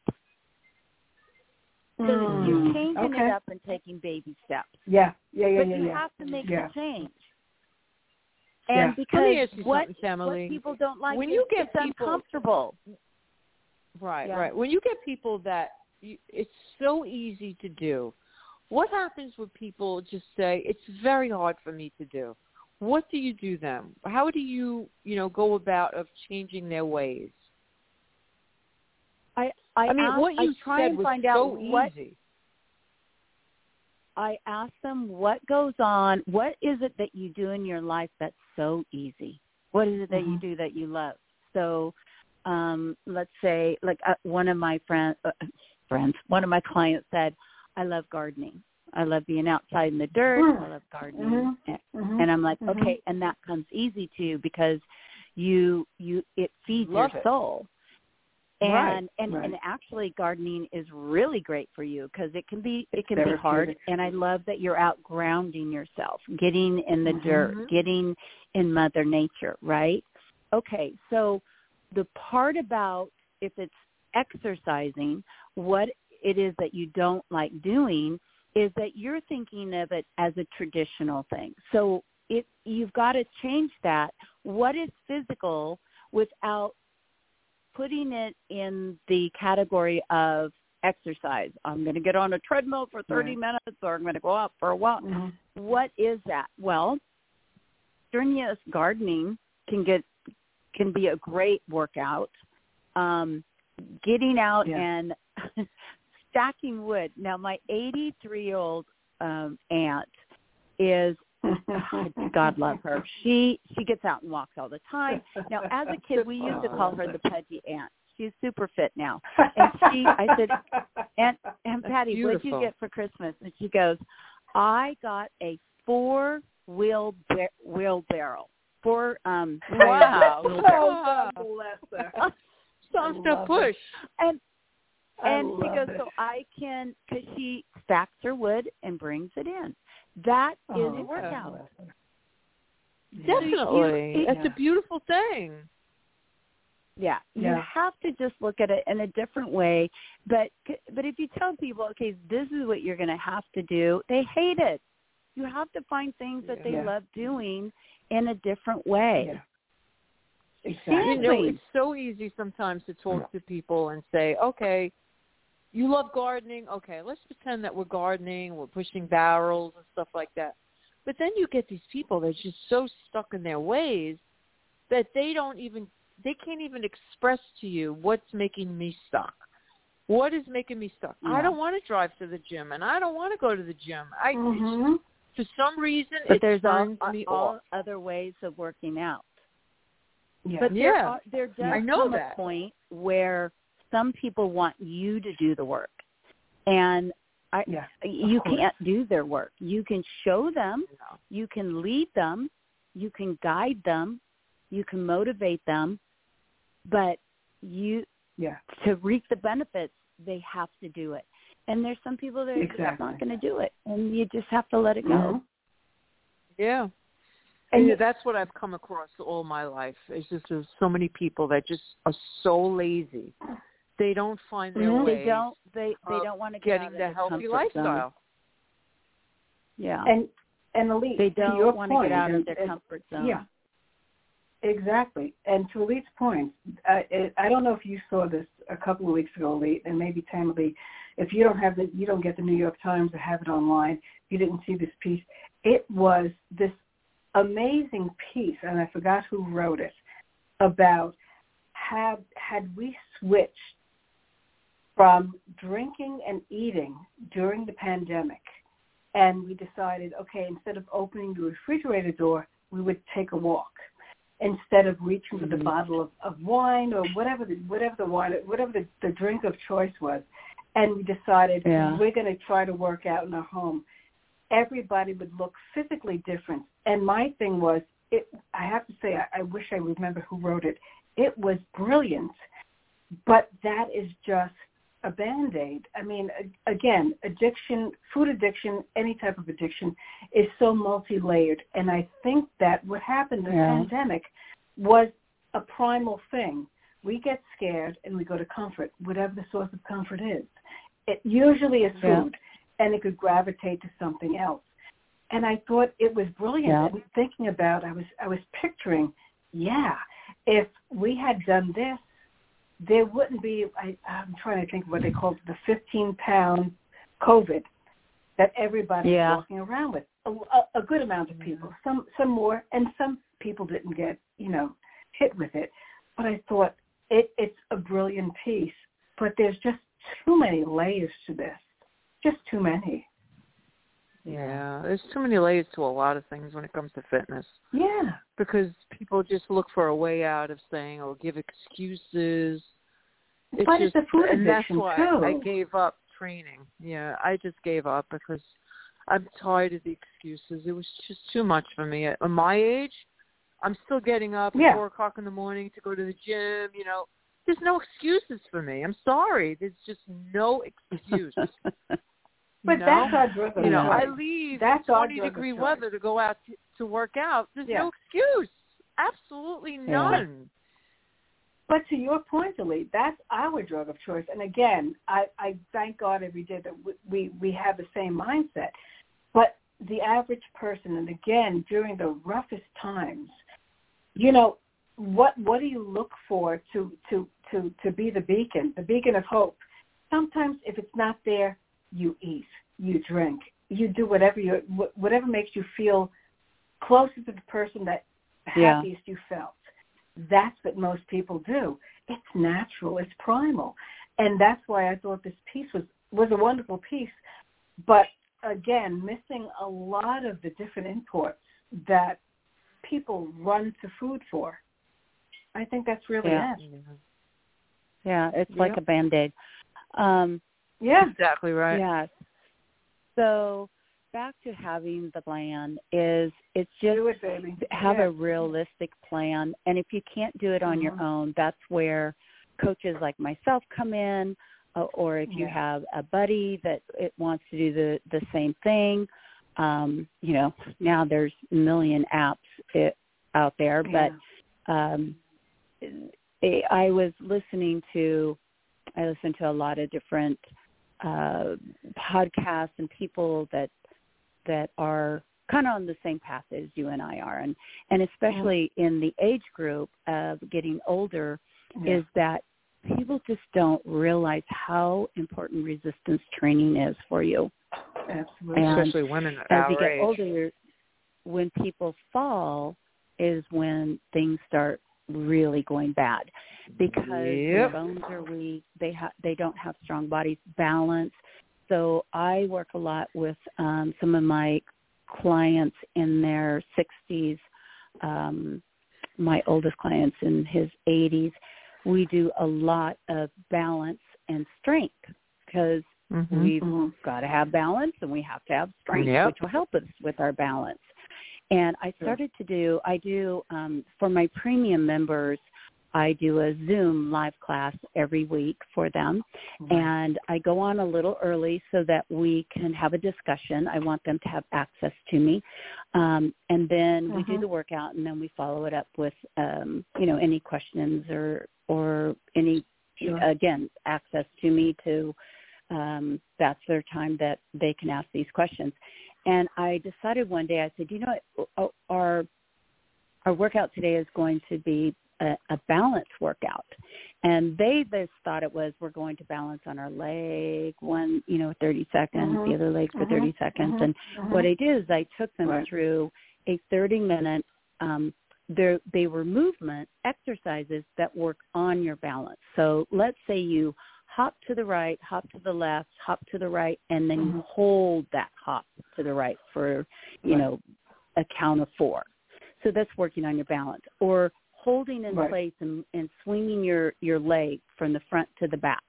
So mm. you're changing okay. it up and taking baby steps. Yeah, yeah, yeah, but yeah. you yeah. have to make yeah. the change. And yeah. because Let me ask you what, something, Tamily. what people don't like when is you get it's people, uncomfortable. Right, yeah. right. When you get people that you, it's so easy to do, what happens when people just say, it's very hard for me to do? What do you do then? How do you, you know, go about of changing their ways? I I, I mean, ask, what you I try said and was find so out what, easy. I ask them what goes on. What is it that you do in your life that's so easy? What is it that mm-hmm. you do that you love? So um, let's say, like uh, one of my friend, uh, friends, one of my clients said, I love gardening. I love being outside in the dirt. Mm. I love gardening. Mm-hmm. And, and I'm like, mm-hmm. okay, and that comes easy to you because you you it feeds Love your it. soul. And Right, and right. and actually gardening is really great for you because it can be it It's can be hard. therapeutic. And I love that you're out grounding yourself, getting in the Mm-hmm. dirt, getting in Mother Nature, right? Okay, so the part about if it's exercising, what it is that you don't like doing is that you're thinking of it as a traditional thing. So if you've got to change that. What is physical without putting it in the category of exercise? I'm going to get on a treadmill for thirty Right. minutes or I'm going to go out for a walk. Mm-hmm. What is that? Well, strenuous gardening can get can be a great workout. Um, getting out Yeah. and stacking wood. Now, my eighty-three-year-old um, aunt is, God love her. She she gets out and walks all the time. Now, as a kid, we used to call her the pudgy aunt. She's super fit now. And she, I said, Aunt, Aunt Patty, what'd you beautiful. get for Christmas? And she goes, I got a four-wheel bar- wheelbarrow. Four, um, Wow. Oh, God bless her. Something I to love push. and I and she love goes, it. so I can, because she stacks her wood and brings it in. That is Oh, a workout. God bless her. Yeah. Definitely. You- That's yeah. a beautiful thing. Yeah, you Yeah. have to just look at it in a different way. But but if you tell people, okay, this is what you're going to have to do, they hate it. You have to find things that they Yeah. love doing in a different way. Yeah. Exactly. You know, Exactly. it's so easy sometimes to talk to people and say, okay, you love gardening. Okay, let's pretend that we're gardening, we're pushing barrels and stuff like that. But then you get these people that are just so stuck in their ways that they don't even, they can't even express to you what's making me stuck. What is making me stuck? Yeah. I don't want to drive to the gym, and I don't want to go to the gym. I, Mm-hmm. for some reason, But it there's all, turns me all off. other ways of working out. Yeah. But there, Yeah. are, there does I know come that. a point where some people want you to do the work. And I, Yeah. you Of course. can't do their work. You can show them, No. you can lead them, you can guide them, you can motivate them, but you Yeah. to reap the benefits, they have to do it. And there's some people that are just Exactly. not going to do it, and you just have to let it go. Mm-hmm. Yeah. And And you- that's what I've come across all my life. It's just there's so many people that just are so lazy. They don't find their Mhm. way. They don't. They they of don't want to get getting out of the their healthy comfort zone. lifestyle. Yeah. And and Elite, They to your don't want to point, get out and- of their and- comfort zone. Yeah, exactly. And to Elite's point, uh, it, I don't know if you saw this a couple of weeks ago, Elite, and maybe Tammy, if you don't have the, you don't get the New York Times or have it online, you didn't see this piece. It was this amazing piece, and I forgot who wrote it, about had had we switched from drinking and eating during the pandemic, and we decided, okay, instead of opening the refrigerator door, we would take a walk. Instead of reaching for the Mhm. bottle of, of wine or whatever the whatever the wine whatever the, the drink of choice was, and we decided Yeah. we're going to try to work out in our home, everybody would look physically different. And my thing was, it. I have to say, I, I wish I remember who wrote it. It was brilliant, but that is just a Band-Aid. I mean, again, addiction, food addiction, any type of addiction is so multi-layered. And I think that what happened in the Yeah. pandemic was a primal thing. We get scared and we go to comfort, whatever the source of comfort is. It usually is food, Yeah. and it could gravitate to something else. And I thought it was brilliant. Yeah. I was thinking about, I was, I was picturing, yeah, if we had done this, there wouldn't be, I, I'm trying to think of what they called the fifteen-pound COVID that everybody Yeah. was walking around with. A, a, a good amount of people, some some more, and some people didn't get, you know, hit with it. But I thought it, it's a brilliant piece, but there's just too many layers to this, just too many. Yeah, there's too many layers to a lot of things when it comes to fitness. Yeah. Because people just look for a way out of saying or give excuses. It's But just, it's a food and that's addiction, why too. I gave up training. Yeah, I just gave up because I'm tired of the excuses. It was just too much for me. At my age, I'm still getting up at yeah. four o'clock in the morning to go to the gym. You know, there's no excuses for me. I'm sorry. There's just no excuse. But know? that's our drug of You know, choice. I leave that's in twenty degree weather to go out to, to work out. There's yeah. no excuse. Absolutely none. Yeah. But to your point, Elise, that's our drug of choice. And again, I, I thank God every day that we, we have the same mindset. But the average person, and again, during the roughest times, you know, what what do you look for to, to, to, to be the beacon, the beacon of hope? Sometimes if it's not there, you eat, you drink, you do whatever you whatever makes you feel closer to the person that yeah. happiest you felt. That's what most people do. It's natural. It's primal. And that's why I thought this piece was, was a wonderful piece. But, again, missing a lot of the different imports that people run to food for. I think that's really yeah. it. Yeah, it's yep. like a Band-Aid. Um, yeah. Exactly right. Yes. So back to having the plan is it's just do it, baby. have yeah. a realistic plan. And if you can't do it on mm-hmm. your own, that's where coaches like myself come in, uh, or if you yeah. have a buddy that it wants to do the, the same thing. Um, you know, now there's a million apps it, out there, yeah. but um, it, I was listening to, I listened to a lot of different uh, podcasts and people that that are kind of on the same path as you and I are. And, and especially mm-hmm. in the age group of getting older yeah. is that people just don't realize how important resistance training is for you. Absolutely. And especially women at as our you get age. older, when people fall is when things start really going bad because yep. their bones are weak. They ha- they don't have strong bodies, balance. So I work a lot with um, some of my clients in their sixties, um, my oldest client's in his eighties. We do a lot of balance and strength because mm-hmm. we've mm-hmm. got to have balance and we have to have strength, yep. which will help us with our balance. And I started to do, I do, um, for my premium members, I do a Zoom live class every week for them. Mm-hmm. And I go on a little early so that we can have a discussion. I want them to have access to me. Um, and then mm-hmm. we do the workout, and then we follow it up with, um, you know, any questions or, or any, sure. again, access to me to, um, that's their time that they can ask these questions. And I decided one day, I said, you know, our our workout today is going to be a, a balance workout. And they just thought it was we're going to balance on our leg, one, you know, thirty seconds, mm-hmm. the other leg for mm-hmm. thirty seconds. Mm-hmm. And mm-hmm. what I did is I took them right. through a thirty-minute, um, they were movement exercises that work on your balance. So let's say you hop to the right, hop to the left, hop to the right, and then mm-hmm. you hold that hop to the right for, you right. know, a count of four. So that's working on your balance. Or holding in right. place and, and swinging your, your leg from the front to the back,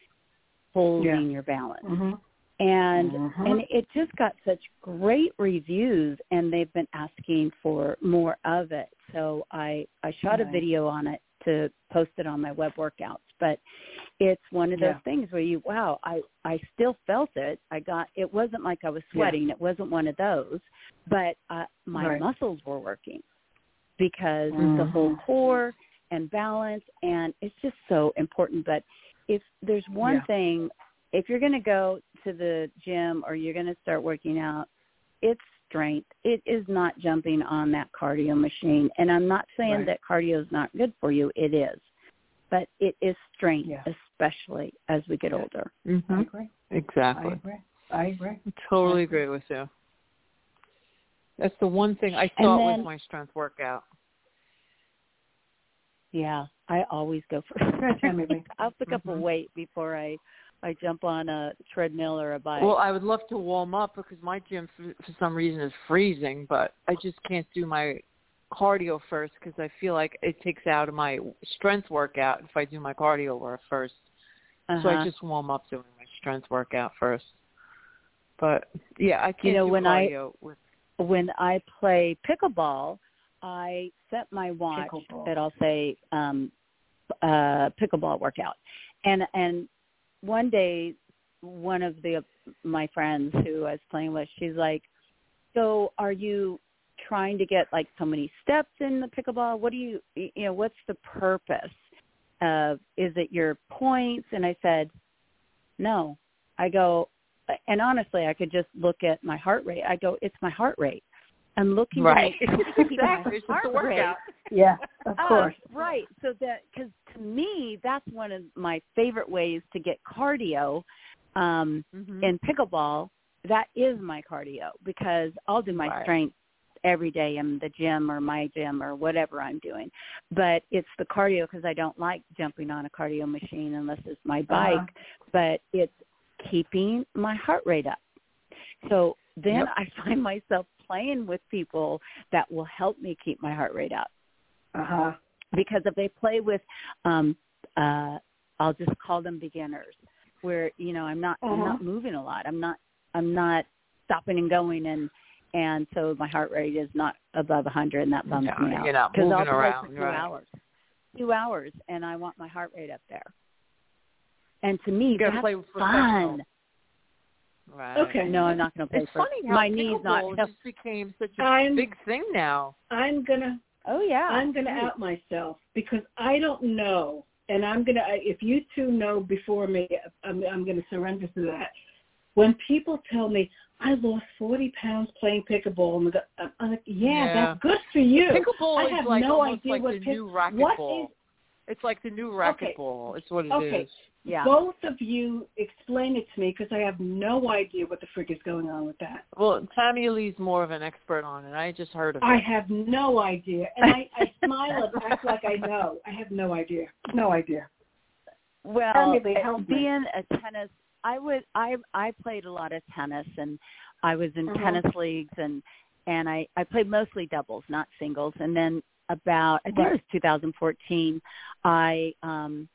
holding yeah. your balance. Mm-hmm. And mm-hmm. and it just got such great reviews, and they've been asking for more of it. So I, I shot right. a video on it to post it on my web workouts. But it's one of those yeah. things where you, wow, I, I still felt it. I got, it wasn't like I was sweating. Yeah. It wasn't one of those. But uh, my right. muscles were working because mm-hmm. the whole core and balance, and it's just so important. But if there's one yeah. thing, if you're going to go to the gym or you're going to start working out, it's strength. It is not jumping on that cardio machine. And I'm not saying right. that cardio is not good for you. It is. But it is strength, yeah. especially as we get older. Mm-hmm. I agree. Exactly. I agree. I agree. I totally I agree. agree with you. That's the one thing I thought then, was my strength workout. Yeah, I always go for I'll pick mm-hmm. up a weight before I, I jump on a treadmill or a bike. Well, I would love to warm up because my gym, for, for some reason, is freezing, but I just can't do my cardio first because I feel like it takes out of my strength workout if I do my cardio work first. Uh-huh. So I just warm up doing my strength workout first. But yeah, I can't you know, do when cardio I with when I play pickleball, I set my watch Pickleball. that I'll say um, uh, pickleball workout, and and one day one of the my friends who I was playing with, she's like, "So are you trying to get like so many steps in the pickleball? What do you you know? What's the purpose? Uh, is it your points?" And I said, "No." I go, and honestly, I could just look at my heart rate. I go, it's my heart rate. I'm looking right. to make sure exactly. It's just a workout. Yeah, of uh, course. Right. So that, because to me, that's one of my favorite ways to get cardio um, mm-hmm. in pickleball. That is my cardio, because I'll do my right. strength every day in the gym or my gym or whatever I'm doing. But it's the cardio, because I don't like jumping on a cardio machine unless it's my bike. Uh-huh. But it's keeping my heart rate up. So then yep. I find myself playing with people that will help me keep my heart rate up. Uh-huh. Because if they play with, um, uh, I'll just call them beginners, where, you know, I'm not, uh-huh. I'm not moving a lot. I'm not, I'm not stopping and going, and and so my heart rate is not above one hundred, and that bums no, me out. You're not because moving I'll play around, for two right. hours, two hours, and I want my heart rate up there. And to me, you gotta that's play with fun. Right. Okay. No, I'm not going to play it's for funny how my knees. Not just became such a I'm, big thing now. I'm gonna. Oh yeah. I'm gonna right. out myself, because I don't know, and I'm gonna. If you two know before me, I'm, I'm gonna surrender to that. When people tell me I lost forty pounds playing pickleball, I'm, I'm like, yeah, yeah, that's good for you. Pickleball I have is like no almost idea like what the pick, new what racquetball. is. It's like the new Okay. racquetball. It's what it okay. is. Yeah. Both of you explain it to me, because I have no idea what the frick is going on with that. Well, Tammy Lee's more of an expert on it. I just heard of it. I have no idea, and I, I smile and act like I know. I have no idea. No idea. Well, Tammy Lee, help me. being a tennis, I would I I played a lot of tennis, and I was in uh-huh. tennis leagues, and and I I played mostly doubles, not singles. And then about I think Right. it was two thousand fourteen, I um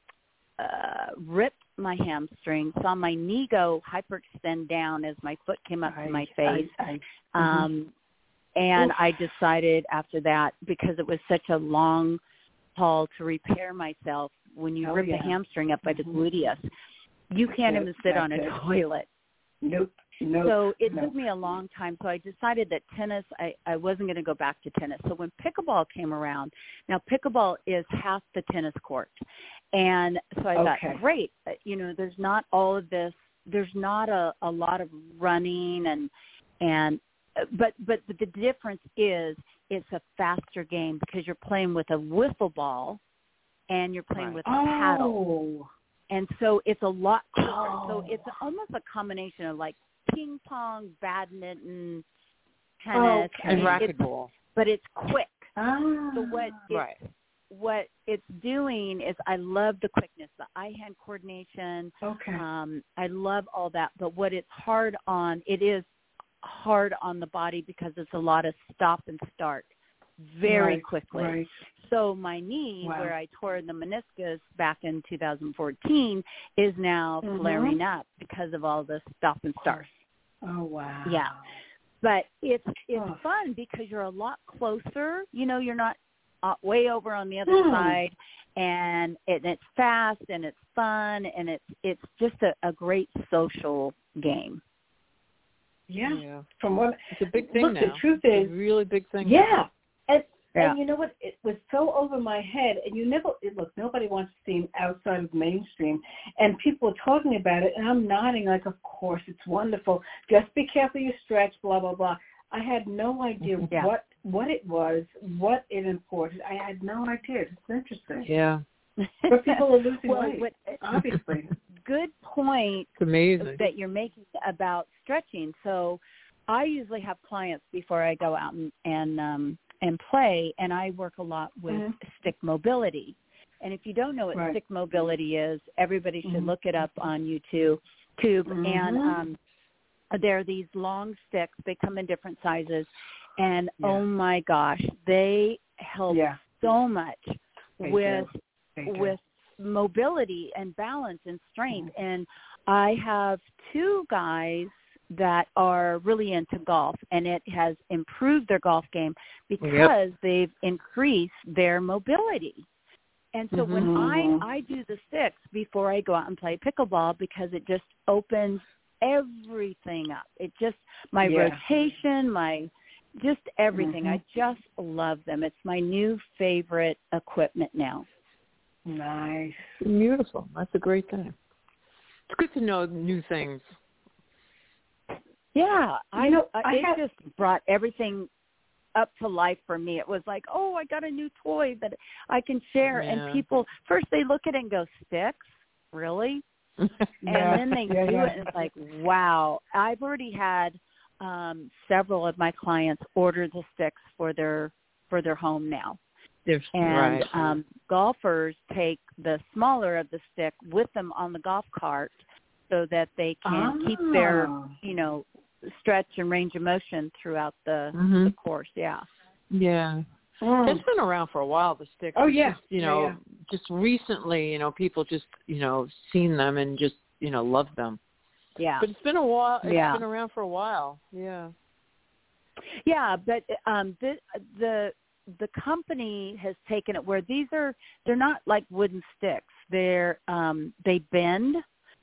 uh ripped my hamstring, saw my knee go hyperextend down as my foot came up I, to my face. I, I, um and Oof. I decided after that, because it was such a long haul to repair myself, when you Oh, rip yeah. the hamstring up by the Mhm. gluteus, you can't Yep, even sit on a that's it. toilet. Nope. Nope. So it nope. took me a long time. So I decided that tennis, I, I wasn't going to go back to tennis. So when pickleball came around, now pickleball is half the tennis court. And so I Okay. thought, great, you know, there's not all of this, there's not a, a lot of running and, and, but, but the difference is it's a faster game, because you're playing with a wiffle ball and you're playing Right. with a paddle. Oh. And so it's a lot quicker. Oh. So it's almost a combination of like ping pong, badminton, tennis, Okay. I And mean, it's, racquetball. but it's quick. Ah. So what it, Right. what it's doing is, I love the quickness, the eye-hand coordination. Okay. Um, I love all that. But what it's hard on, it is hard on the body, because it's a lot of stop and start very right. quickly. Right. So my knee, Wow. where I tore the meniscus back in two thousand fourteen, is now Mhm. flaring up because of all the stop and start. Oh wow. Yeah. But it's it's Oh. fun, because you're a lot closer. You know, you're not uh, way over on the other Hmm. side, and it, it's fast and it's fun, and it's it's just a, a great social game. Yeah. Yeah. From what It's a big thing look, now. the truth It's is, a really big thing. yeah. now. And Yeah. and you know what? It was so over my head, and you never it, look. Nobody wants to seem outside of mainstream, and people are talking about it, and I'm nodding like, of course, it's wonderful. Just be careful you stretch. Blah blah blah. I had no idea Yeah. what what it was, what it imported. I had no idea. It's interesting. Yeah. But people are losing well, weight, what, obviously. good point It's amazing. that you're making about stretching. So I usually have clients before I go out and and, um, and play, and I work a lot with Mhm. stick mobility. And if you don't know what Right. stick mobility is, everybody should Mhm. look it up on YouTube. Tube. Mhm. And um, they're these long sticks. They come in different sizes. And, Yeah. oh, my gosh, they help Yeah. so much They with do. They do. with mobility and balance and strength. And I have two guys that are really into golf, and it has improved their golf game because yep. they've increased their mobility. And so mm-hmm. when I, I do the sticks before I go out and play pickleball, because it just opens everything up. It just, my yeah. rotation, my, just everything. Mm-hmm. I just love them. It's my new favorite equipment now. Nice. Beautiful. That's a great thing. It's good to know new things. Yeah, I you know. I it have, just brought everything up to life for me. It was like, oh, I got a new toy that I can share. Yeah. And people, first they look at it and go, sticks? Really? yeah. And then they yeah, do yeah. it, and it's like, wow. I've already had um, several of my clients order the sticks for their for their home now. There's, and right. um, golfers take the smaller of the stick with them on the golf cart so that they can oh. keep their, you know, stretch and range of motion throughout the, mm-hmm. the course. Yeah. Yeah. Mm. It's been around for a while, the sticks. Oh, yeah. Just, you know, yeah, yeah. just recently, you know, people just, you know, seen them and just, you know, love them. Yeah. But it's been a while. It's yeah. been around for a while. Yeah. Yeah, but um, the the the company has taken it where these are, they're not like wooden sticks. They're um, they bend.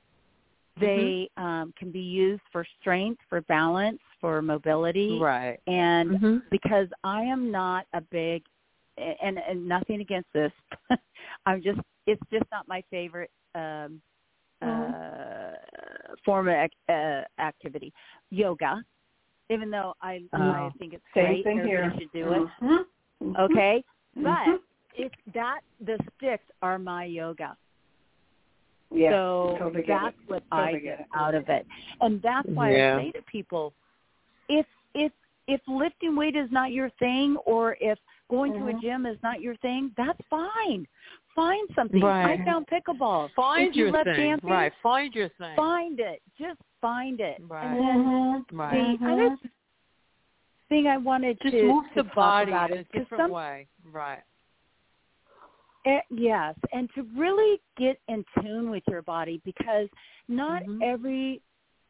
They mm-hmm. um, can be used for strength, for balance, for mobility. Right. And mm-hmm. because I am not a big, and, and nothing against this, I'm just, it's just not my favorite um, mm-hmm. uh, form of uh, activity. Yoga, even though I, oh. I think it's great, everybody here. should do it. Mm-hmm. Okay? Mm-hmm. But if that, the sticks are my yoga. Yeah, so totally that's it. what totally I get out of it. And that's why yeah. I say to people, if if if lifting weight is not your thing, or if going mm-hmm. to a gym is not your thing, that's fine. Find something. Right. I found pickleball. Find if you your love thing. Dancing, right. Find your thing. Find it. Just find it. Right. And then mm-hmm. right. the mm-hmm. other thing I wanted Just to, move to the talk body about in is a different some, way. Right. Uh, yes, and to really get in tune with your body, because not mm-hmm. every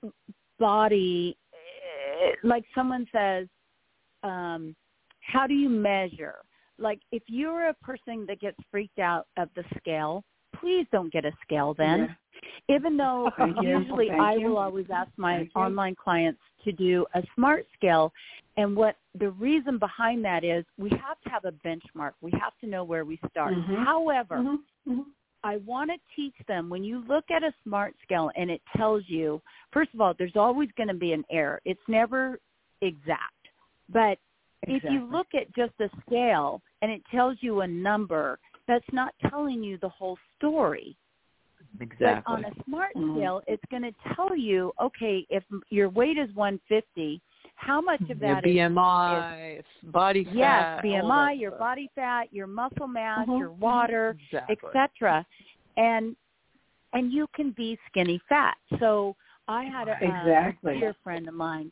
body, like someone says, um, how do you measure? Like if you're a person that gets freaked out of the scale, please don't get a scale then. Yeah. Even though usually I you. will always ask my Thank online you. clients to do a SMART scale. And what the reason behind that is we have to have a benchmark. We have to know where we start. Mm-hmm. However, mm-hmm. Mm-hmm. I want to teach them, when you look at a SMART scale and it tells you, first of all, there's always going to be an error. It's never exact. But exactly. if you look at just a scale and it tells you a number, that's not telling you the whole story. Exactly. But on a SMART mm-hmm. scale, it's going to tell you, okay, if your weight is one fifty, how much of that your is B M I, is, body fat? Yes, B M I, your stuff. body fat, your muscle mass, mm-hmm. your water, exactly. et cetera. And and you can be skinny fat. So I had a, exactly. a dear friend of mine.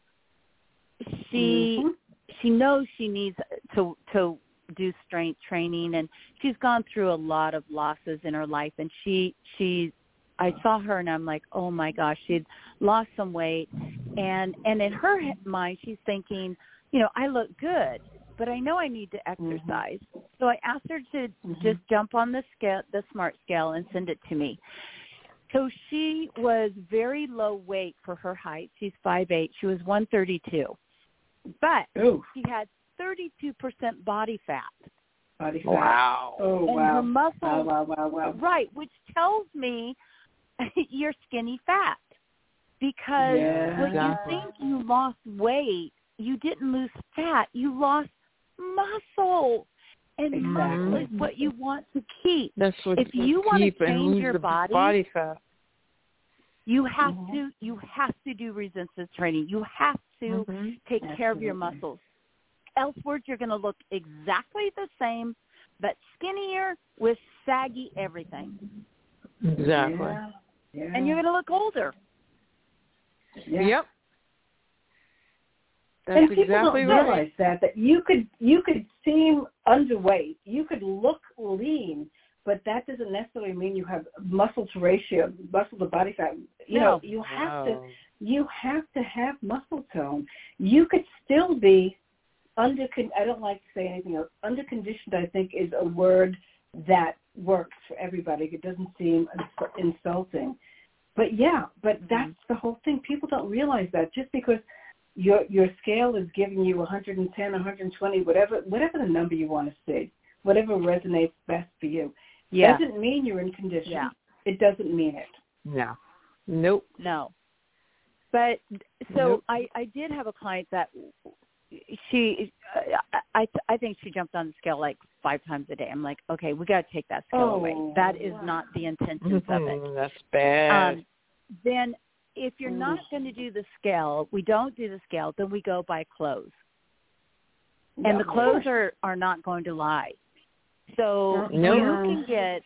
She mm-hmm. she knows she needs to to do strength training, and she's gone through a lot of losses in her life. And she she I saw her and I'm like, oh my gosh, she'd lost some weight, and and in her mind she's thinking, you know, I look good, but I know I need to exercise. Mm-hmm. So I asked her to mm-hmm. just jump on the scale, the SMART scale, and send it to me. So she was very low weight for her height. She's five eight. She was one thirty-two, but Ooh. she had thirty-two percent body fat. Body fat. Wow. Oh, and wow. her muscles, wow, wow, wow, wow. right, which tells me you're skinny fat, because yeah, when exactly. you think you lost weight, you didn't lose fat, you lost muscle, and exactly. muscle is what you want to keep. That's what if you want to change your body, body fat, you have mm-hmm. to you have to do resistance training. You have to mm-hmm. take Absolutely. care of your muscles. Elsewhere, you're going to look exactly the same, but skinnier with saggy everything. Exactly. Yeah. Yeah. And you're going to look older. Yeah. Yep. That's and people exactly don't right. realize that that you could you could seem underweight, you could look lean, but that doesn't necessarily mean you have muscle to ratio, muscle to body fat. You No. know, you have No. to, you have to have muscle tone. You could still be under, I don't like to say anything else. Under conditioned, I think, is a word that works for everybody. It doesn't seem insulting. But yeah, but Mm-hmm. that's the whole thing. People don't realize that just because your your scale is giving you one hundred ten, one hundred twenty, whatever whatever the number you want to see, whatever resonates best for you, Yeah. doesn't mean you're in condition. Yeah. It doesn't mean it. No. Nope. No. But so Nope. I, I did have a client that she, I I think she jumped on the scale like five times a day. I'm like, okay, we got to take that scale Oh, away. That is wow. not the intentions of it. Mm, that's bad. Um, then if you're not going to do the scale, we don't do the scale, then we go by clothes. And Yeah, the of clothes course. are, are not going to lie. So No. you can get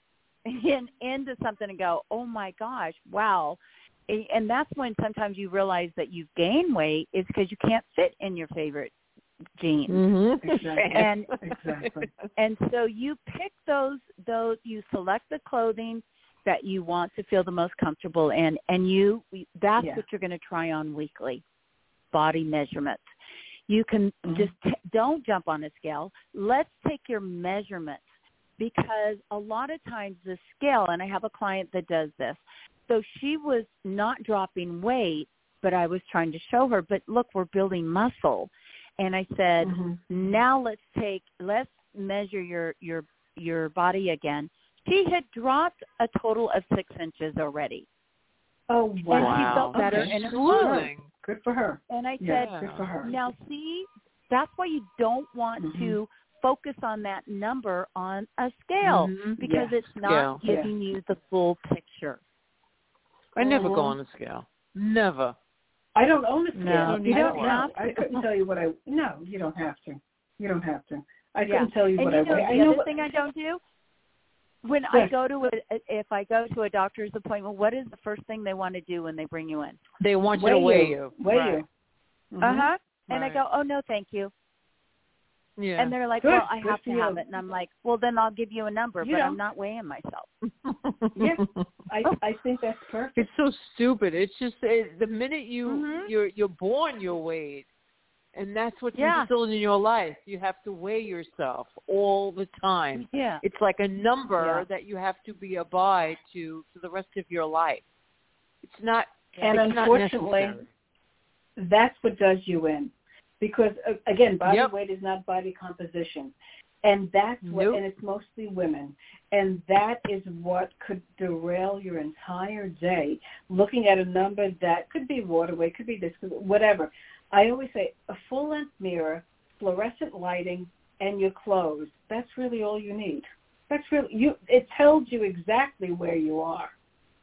in, into something and go, oh, my gosh, wow. And that's when sometimes you realize that you've gained weight is because you can't fit in your favorite jeans. Mm-hmm. Exactly. And Exactly. and so you pick those those you select the clothing that you want to feel the most comfortable in, and you that's Yeah. what you're going to try on weekly. Body measurements. You can Mhm. just t- don't jump on a scale. Let's take your measurements, because a lot of times the scale, and I have a client that does this. So she was not dropping weight, but I was trying to show her, but look, we're building muscle. And I said, Mhm. now let's take, let's measure your, your, your body again. She had dropped a total of six inches already. Oh, wow. And she felt better Okay. in her clothes. Good for her. And I Yeah, said, good for her. now see, that's why you don't want Mhm. to focus on that number on a scale, Mhm. because Yeah. it's not Scale. giving you the full picture. I never Mhm. go on the scale. Never. I don't own a scale. No, you I don't don't have know. I couldn't tell you what I. No, you don't have to. You don't have to. I Yeah. couldn't tell you And what you I know weigh. the I know other what, thing I don't do? When I Yes. go to a, if I go to a doctor's appointment, what is the first thing they want to do when they bring you in? They want you weigh to weigh you. you. Weigh Right. you. Mhm. Uh huh. And I Right. go, oh no, thank you. Yeah. And they're like, Good. well, I Good have for to have you. it. And I'm like, well, then I'll give you a number, You but know. I'm not weighing myself. Yeah. I I think that's perfect. It's so stupid. It's just it, the minute you Mhm. you're you're born, you're weighed, and that's what's Yeah. instilled in your life. You have to weigh yourself all the time. Yeah. It's like a number Yeah. that you have to be abide to for the rest of your life. It's not. And it's not unfortunately, necessary. that's what does you in, because uh, again, body Yep. weight is not body composition, and that's what. Nope. And it's mostly women, and that is what could derail your entire day. Looking at a number that could be water weight, could be this, could be whatever. I always say a full length mirror, fluorescent lighting, and your clothes. That's really all you need. That's really you. It tells you exactly where you are.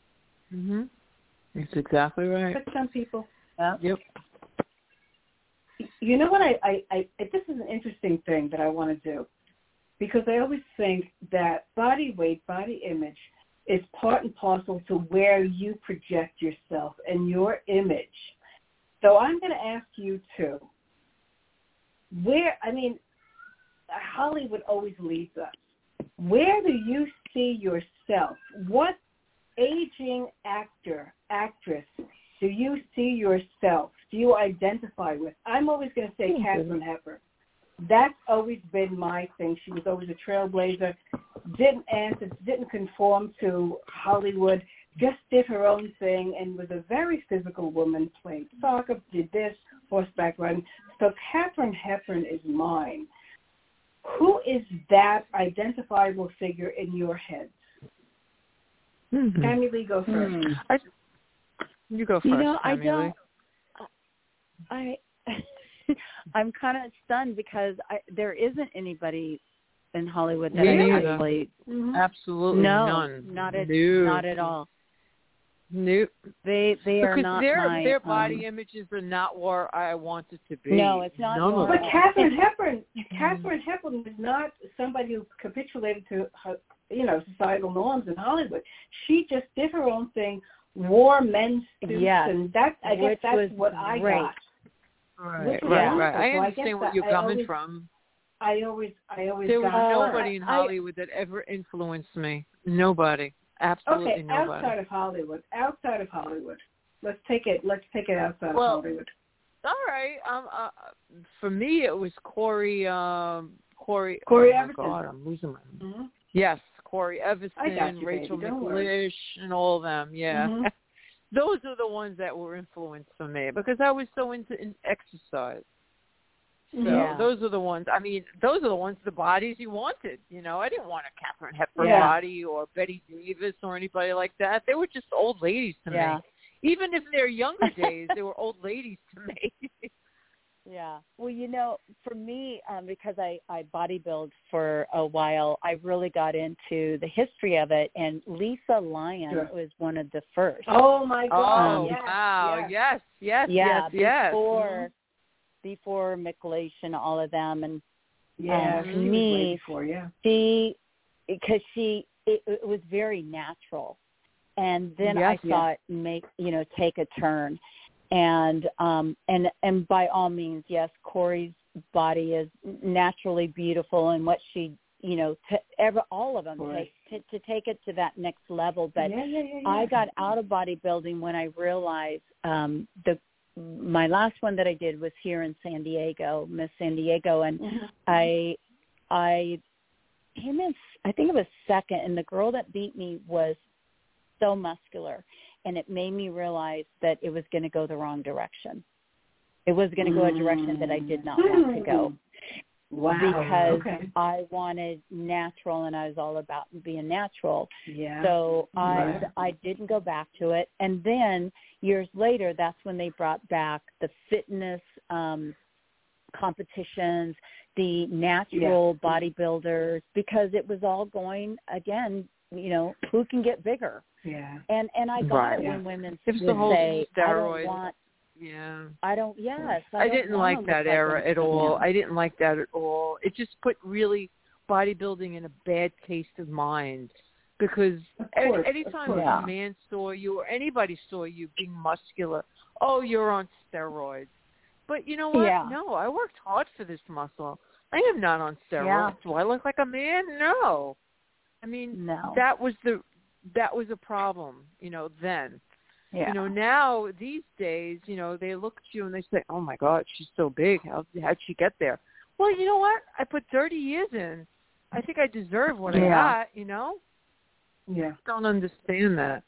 Mhm. That's exactly right. But some people. Yep. You know what? I, I, I this is an interesting thing that I want to do, because I always think that body weight, body image is part and parcel to where you project yourself and your image. So I'm going to ask you too, where, I mean, Hollywood always leads us. Where do you see yourself? What aging actor, actress do you see yourself? Do you identify with? I'm always going to say Mm-hmm. Katharine Hepburn. That's always been my thing. She was always a trailblazer, didn't answer, didn't conform to Hollywood, just did her own thing, and was a very physical woman, played soccer, did this, horseback riding. So Katharine Hepburn is mine. Who is that identifiable figure in your head? Mm-hmm. Tammy Lee, go first. Hmm. I, you go first. You know, I Tammy don't. Lee. I I'm kind of stunned because I, there isn't anybody in Hollywood that Me I neither. actually. Mm-hmm. Absolutely No, none. not at no. not at all. Nope. They they are Because not their my, their body um, images are not where I want it to be. No, it's not None of your- But them. Katharine Hepburn, Katharine Hepburn was not somebody who capitulated to, her, you know, societal norms in Hollywood. She just did her own thing, wore men's suits, Yes, and that I guess which that's was what I great. got. Right, Which was right, wonderful. right. I So I understand guess what I- you're I coming always- from. I always, I always there was got nobody her. in I, Hollywood that ever influenced me. Nobody, absolutely okay, nobody. outside of Hollywood, outside of Hollywood. Let's take it. Let's take it outside well, of Hollywood. All right. Um, uh, for me, it was Corey. Um, Corey. Corey oh Everson. My God, I'm losing my. Mm-hmm. Yes, Corey I Everson, got you, Rachel baby. Don't McLish, worry. and all of them. Yeah. Mm-hmm. Those are the ones that were influenced for me because I was so into in exercise. So Yeah. those are the ones. I mean, those are the ones, the bodies you wanted. You know, I didn't want a Katharine Hepburn Yeah. body or Betty Davis or anybody like that. They were just old ladies to Yeah. me. Even if they're younger days, they were old ladies to me. Yeah. Well, you know, for me, um, because I, I bodybuild for a while, I really got into the history of it. And Lisa Lyon Sure. was one of the first. Oh my God! Oh, yes, wow. yes. Yes, yes, yeah, yes, yes. before, before McLeish and all of them. And Yeah, um, she to was way me, before, yeah. she, because she, it, it was very natural. And then Yes, I saw it make, you know, take a turn. And um and and by all means, yes, Corey's body is naturally beautiful, and what she, you know, t- ever all of them Right. take, to, to take it to that next level. But yeah, yeah, yeah, yeah. I got out of bodybuilding when I realized um the my last one that I did was here in San Diego, Miss San Diego, and Mm-hmm. I I came in, I think it was second, and the girl that beat me was so muscular, and it made me realize that it was going to go the wrong direction. It was going to go a direction that I did not want to go. Wow. Because okay. I wanted natural, and I was all about being natural. Yeah. So Right. I I didn't go back to it. And then years later, that's when they brought back the fitness um, competitions, the natural yeah. bodybuilders, because it was all going, again, you know, who can get bigger? Yeah. And and I got Right, it yeah. when women It's would the whole say, I steroid. don't want, Yeah. I don't, yes. I, I don't didn't want like to that look like era them. at all. Yeah. I didn't like that at all. It just put really bodybuilding in a bad taste of mind because Of course, any, of anytime course. a man saw you or anybody saw you being muscular, oh, you're on steroids. But you know what? Yeah. No, I worked hard for this muscle. I am not on steroids. Yeah. Do I look like a man? No. I mean, No. that was the that was a problem, you know, then. Yeah. You know, now these days, you know, they look at you and they say, "Oh my God, she's so big. How how'd she get there?" Well, you know what? I put thirty years in. I think I deserve what Yeah. I got. You know. Yeah. Don't understand that.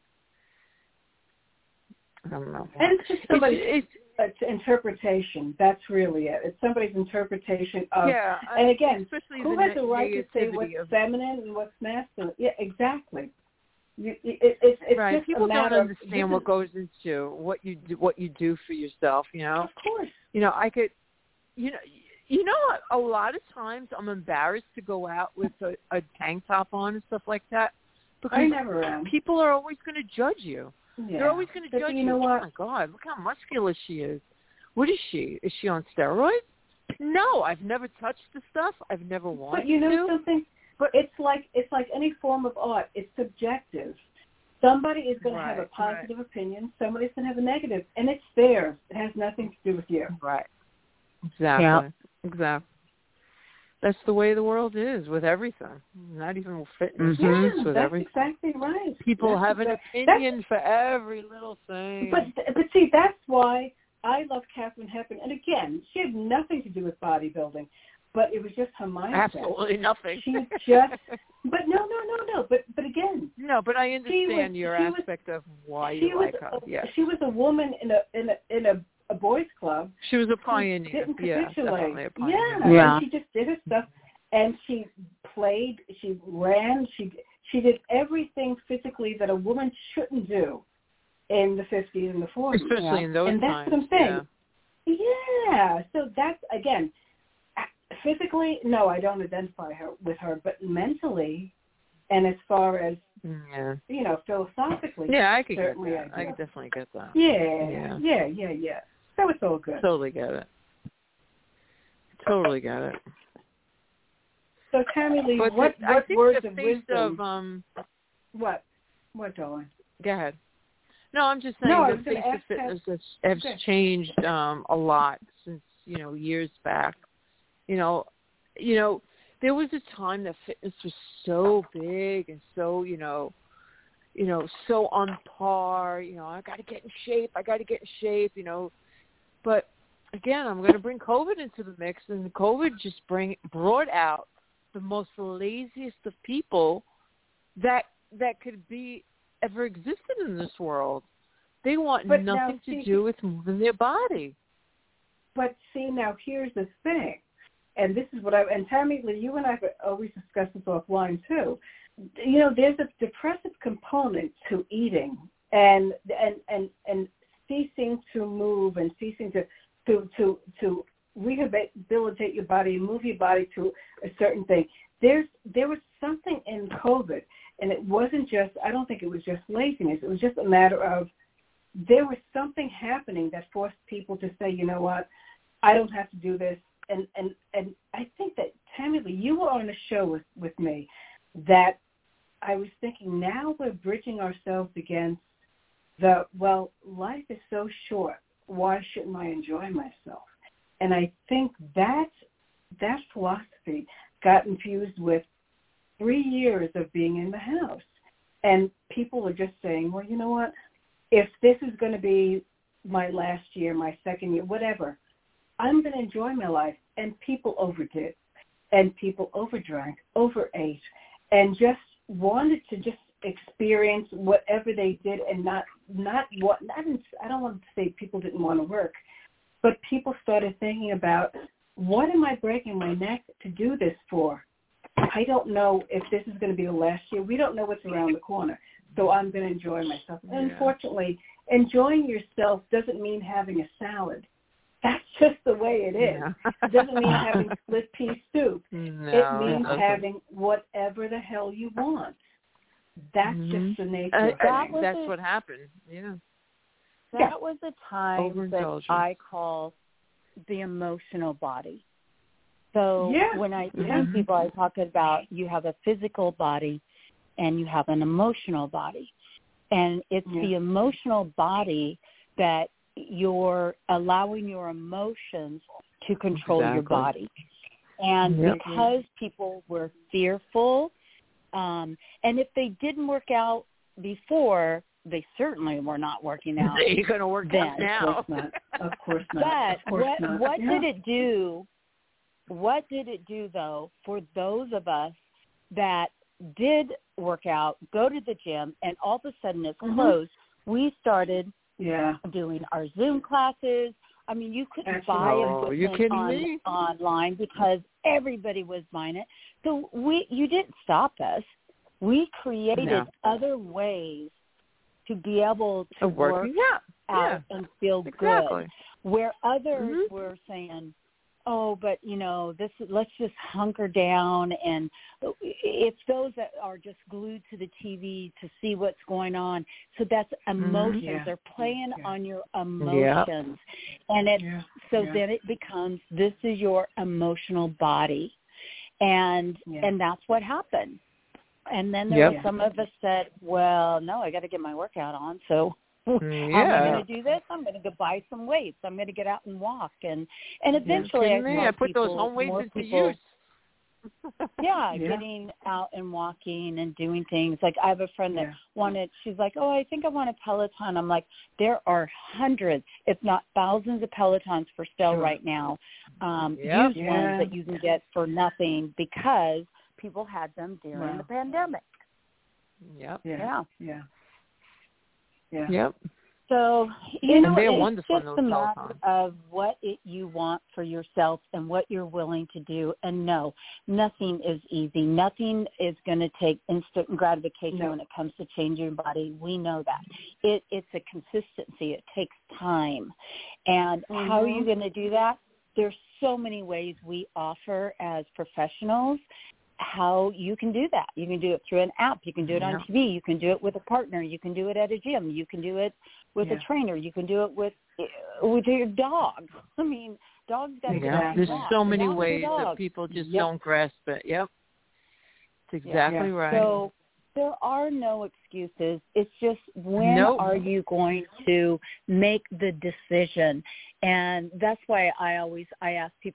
I don't know. And it's just somebody's It's, it's, it's interpretation. That's really it. It's somebody's interpretation of. yeah. And again, especially who the has the right to say negativity what's of, feminine and what's masculine? Yeah, exactly. You, it, it's it's right. just People a matter don't of, understand what goes into what you do, what you do for yourself. You know. Of course. You know, I could. You know. You know, a lot of times I'm embarrassed to go out with a, a tank top on and stuff like that because I never am. people are always going to judge you. Yeah. They're always going to But judge you you. know what? Oh, my God, look how muscular she is. What is she? Is she on steroids? No, I've never touched the stuff. I've never wanted But you know to. something? But it's like it's like any form of art. It's subjective. Somebody is going to have a Right, positive right. opinion. Somebody's going to have a negative, and it's theirs. It has nothing to do with you. Right. Exactly. Yeah. Exactly. That's the way the world is with everything. Not even with fitness, Mhm. just Yeah, with that's everything. exactly right. People That's have an exact- opinion for every little thing. But but see, that's why I love Katharine Hepburn. And again, she had nothing to do with bodybuilding, but it was just her mindset. Absolutely nothing. She just. But no, no, no, no. But but again, no, but I understand was- your she was- aspect of why she you was like her. a, Yeah. she was a woman in a in a in a, a boys' club. She was a who pioneer. Didn't Yeah, capitulate. definitely a pioneer. Yeah, Yeah. and she just did her stuff, and she played, she ran, she she did everything physically that a woman shouldn't do in the fifties and the forties. Especially Yeah. in those and that's times. what I'm saying. Yeah. Yeah, so that's, again, physically, no, I don't identify her with her, but mentally, and as far as, Yeah. you know, philosophically, Yeah, I could get certainly that. I I do. could definitely get that. Yeah, Yeah. yeah, yeah, yeah. So it's all good. Totally get it. Totally get it. So, Tammy Lee, But what, the, I what think words the of face wisdom, of um. what, what, darling? Go ahead. No, I'm just saying No, I the was gonna face of ask fitness Kat- has, has Okay. changed um a lot since, you know, years back. You know, you know, there was a time that fitness was so big and so, you know, you know, so on par, you know, I got to get in shape, I got to get in shape, you know. But, again, I'm going to bring COVID into the mix, and COVID just bring brought out the most laziest of people that that could be ever existed in this world. They want but nothing now, to see, do with moving their body. But see, now here's the thing, and this is what I, and Tammy Lee, you and I have always discussed this offline too. You know, there's a depressive component to eating and and and, and ceasing to move and ceasing to to to, to rehabilitate your body and move your body to a certain thing. There's there was something in COVID, and it wasn't just, I don't think it was just laziness. It was just a matter of there was something happening that forced people to say, you know what, I don't have to do this. And and, and I think that, Tammy Lee, you were on a show with, with me that I was thinking now we're bridging ourselves against the, well, life is so short. Why shouldn't I enjoy myself? And I think that that philosophy got infused with three years of being in the house. And people are just saying, well, you know what? If this is going to be my last year, my second year, whatever, I'm going to enjoy my life. And people overdid. And people overdrank, overate, and just wanted to just experience whatever they did and not, not what, not, I don't want to say people didn't want to work, but people started thinking about, what am I breaking my neck to do this for? I don't know if this is going to be the last year. We don't know what's around the corner, so I'm going to enjoy myself. And yeah. Unfortunately, enjoying yourself doesn't mean having a salad. That's just the way it is. Yeah. It doesn't mean having split pea soup. No, it means it having whatever the hell you want. That's mm-hmm. just the nature uh, of that things. That's what happened. Yeah. That yeah. was a time that Overindulgence. I call the emotional body. So yeah. when I yeah. tell people, I talk about you have a physical body and you have an emotional body. And it's yeah. the emotional body that you're allowing your emotions to control exactly. your body. And yep. because people were fearful, um, and if they didn't work out before, they certainly were not working out. You're going to work then. out now. Of course not. Of course not. But of course what, not. what yeah. did it do? What did it do, though, for those of us that did work out, go to the gym, and all of a sudden it's mm-hmm. closed? We started yeah. doing our Zoom classes. I mean, you couldn't Actually, buy oh, you equipment kidding on, me? online because everybody was buying it. So we, you didn't stop us. We created no. other ways to be able to Of work working out, out yeah. and feel exactly. good. Where others mm-hmm. were saying, oh, but, you know, this let's just hunker down. And it's those that are just glued to the T V to see what's going on. So that's emotions. Mm-hmm. Yeah. They're playing yeah. on your emotions. Yeah. And it yeah. so yeah. then it becomes, this is your emotional body. And yeah. and that's what happened. And then there yep. were some of us said, well, no, I got to get my workout on. So yeah. I'm going to do this. I'm going to go buy some weights. I'm going to get out and walk. And and eventually, I, more I put people, those home weights more into people, use. yeah, yeah, getting out and walking and doing things. Like I have a friend that yeah. wanted, she's like, oh, I think I want a Peloton. I'm like, there are hundreds, if not thousands of Pelotons for sale sure. right now. Um, yep. used yeah. ones that you can get for nothing because people had them during wow. the pandemic. Yep. Yeah. Yeah. Yeah. Yeah. Yep. So, You you know, know, they're it's wonderful, just those a matter Pelotons. of what it, you want for yourself and what you're willing to do. And no, nothing is easy. Nothing is going to take instant gratification no. when it comes to changing your body. We know that. It, it's a consistency. It takes time. And mm-hmm. how are you going to do that? There's so many ways we offer as professionals how you can do that. You can do it through an app. You can do it on yeah. T V. You can do it with a partner. You can do it at a gym. You can do it with yeah. a trainer. You can do it with with your dog. I mean, dogs got Exactly. Yeah. There's so many dogs ways that people just yep. don't grasp it. Yep. It's exactly yeah. right. So there are no excuses. It's just when nope. are you going to make the decision? And that's why I always I ask people,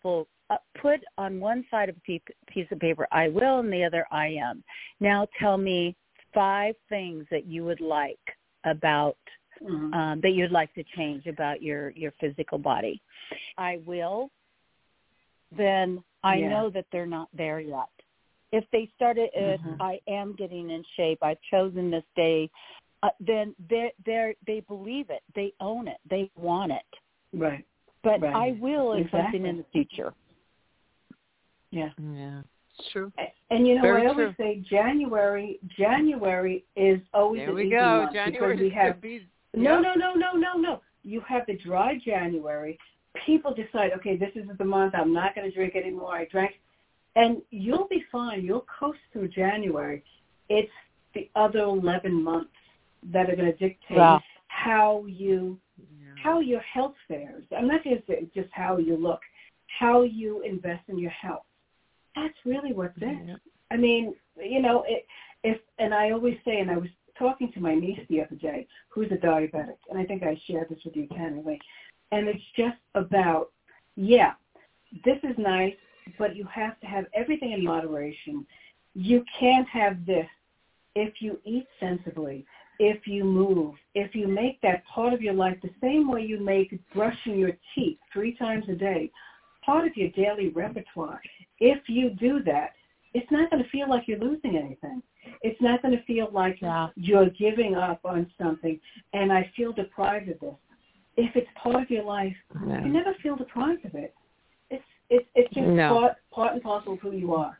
uh, put on one side of a piece of paper, I will, and the other, I am. Now tell me five things that you would like about, mm-hmm. um, that you'd like to change about your, your physical body. I will, then I yeah. know that they're not there yet. If they started, if mm-hmm. I am getting in shape, I've chosen this day, uh, then they they they believe it. They own it. They want it. Right. But right. I will is exactly. something in the future. Yeah. Yeah. It's true. And, and you know, Very I always true. say January. January is always there an we easy go. month January because we have be, yep. no, no, no, no, no, no. You have the dry January. People decide, okay, this is the month. I'm not going to drink anymore. I drank. And you'll be fine. You'll coast through January. It's the other eleven months that are going to dictate wow. how you, yeah. how your health fares. I'm not going to say just how you look, how you invest in your health. That's really what's it. Yeah. I mean, you know, it, if and I always say, and I was talking to my niece the other day, who's a diabetic, and I think I shared this with you, Tanny, and it's just about, yeah, this is nice, but you have to have everything in moderation. You can't have this if you eat sensibly, if you move, if you make that part of your life the same way you make brushing your teeth three times a day, part of your daily repertoire. If you do that, it's not going to feel like you're losing anything. It's not going to feel like yeah. you're giving up on something, and I feel deprived of this. If it's part of your life, no. you never feel deprived of it. It's it's it's just no. part part and parcel of who you are,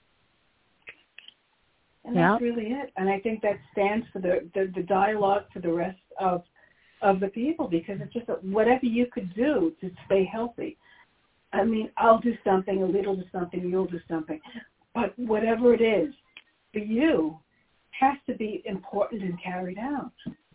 and yeah. that's really it. And I think that stands for the, the the dialogue for the rest of of the people, because it's just a, whatever you could do to stay healthy. I mean, I'll do something, Alita will do something, you'll do something, but whatever it is for you has to be important and carried out.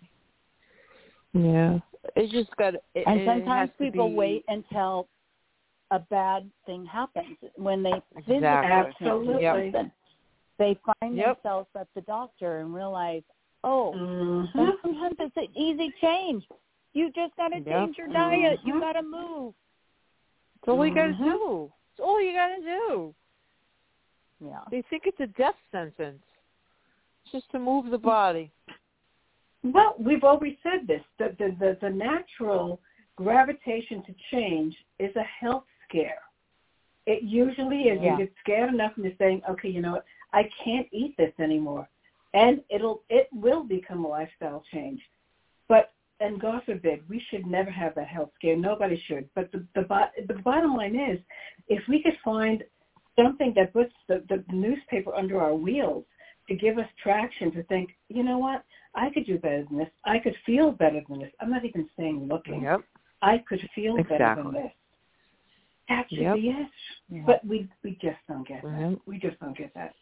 Yeah, it just got. It, and sometimes people be... wait until a bad thing happens when they physically exactly. Absolutely. can't do something. They find yep. themselves at the doctor and realize, oh, mm-hmm. and sometimes it's an easy change. You just got to yep. change your diet. Mm-hmm. You got to move. It's all you got to mm-hmm. do. It's all you got to do. Yeah. They think it's a death sentence. It's just to move the body. Well, we've always said this. The, the, the, the natural gravitation to change is a health scare. It usually is. Yeah. You get scared enough and you're saying, okay, you know what, I can't eat this anymore. And it'll it will become a lifestyle change. But, and God forbid, we should never have that health scare. Nobody should. But the, the, the bottom line is, if we could find something that puts the, the newspaper under our wheels to give us traction to think, you know what, I could do better than this. I could feel better than this. I'm not even saying looking. Yep. I could feel exactly. better than this. That should yep. be it. Yeah. But we we just don't get that. Mm-hmm. We just don't get that.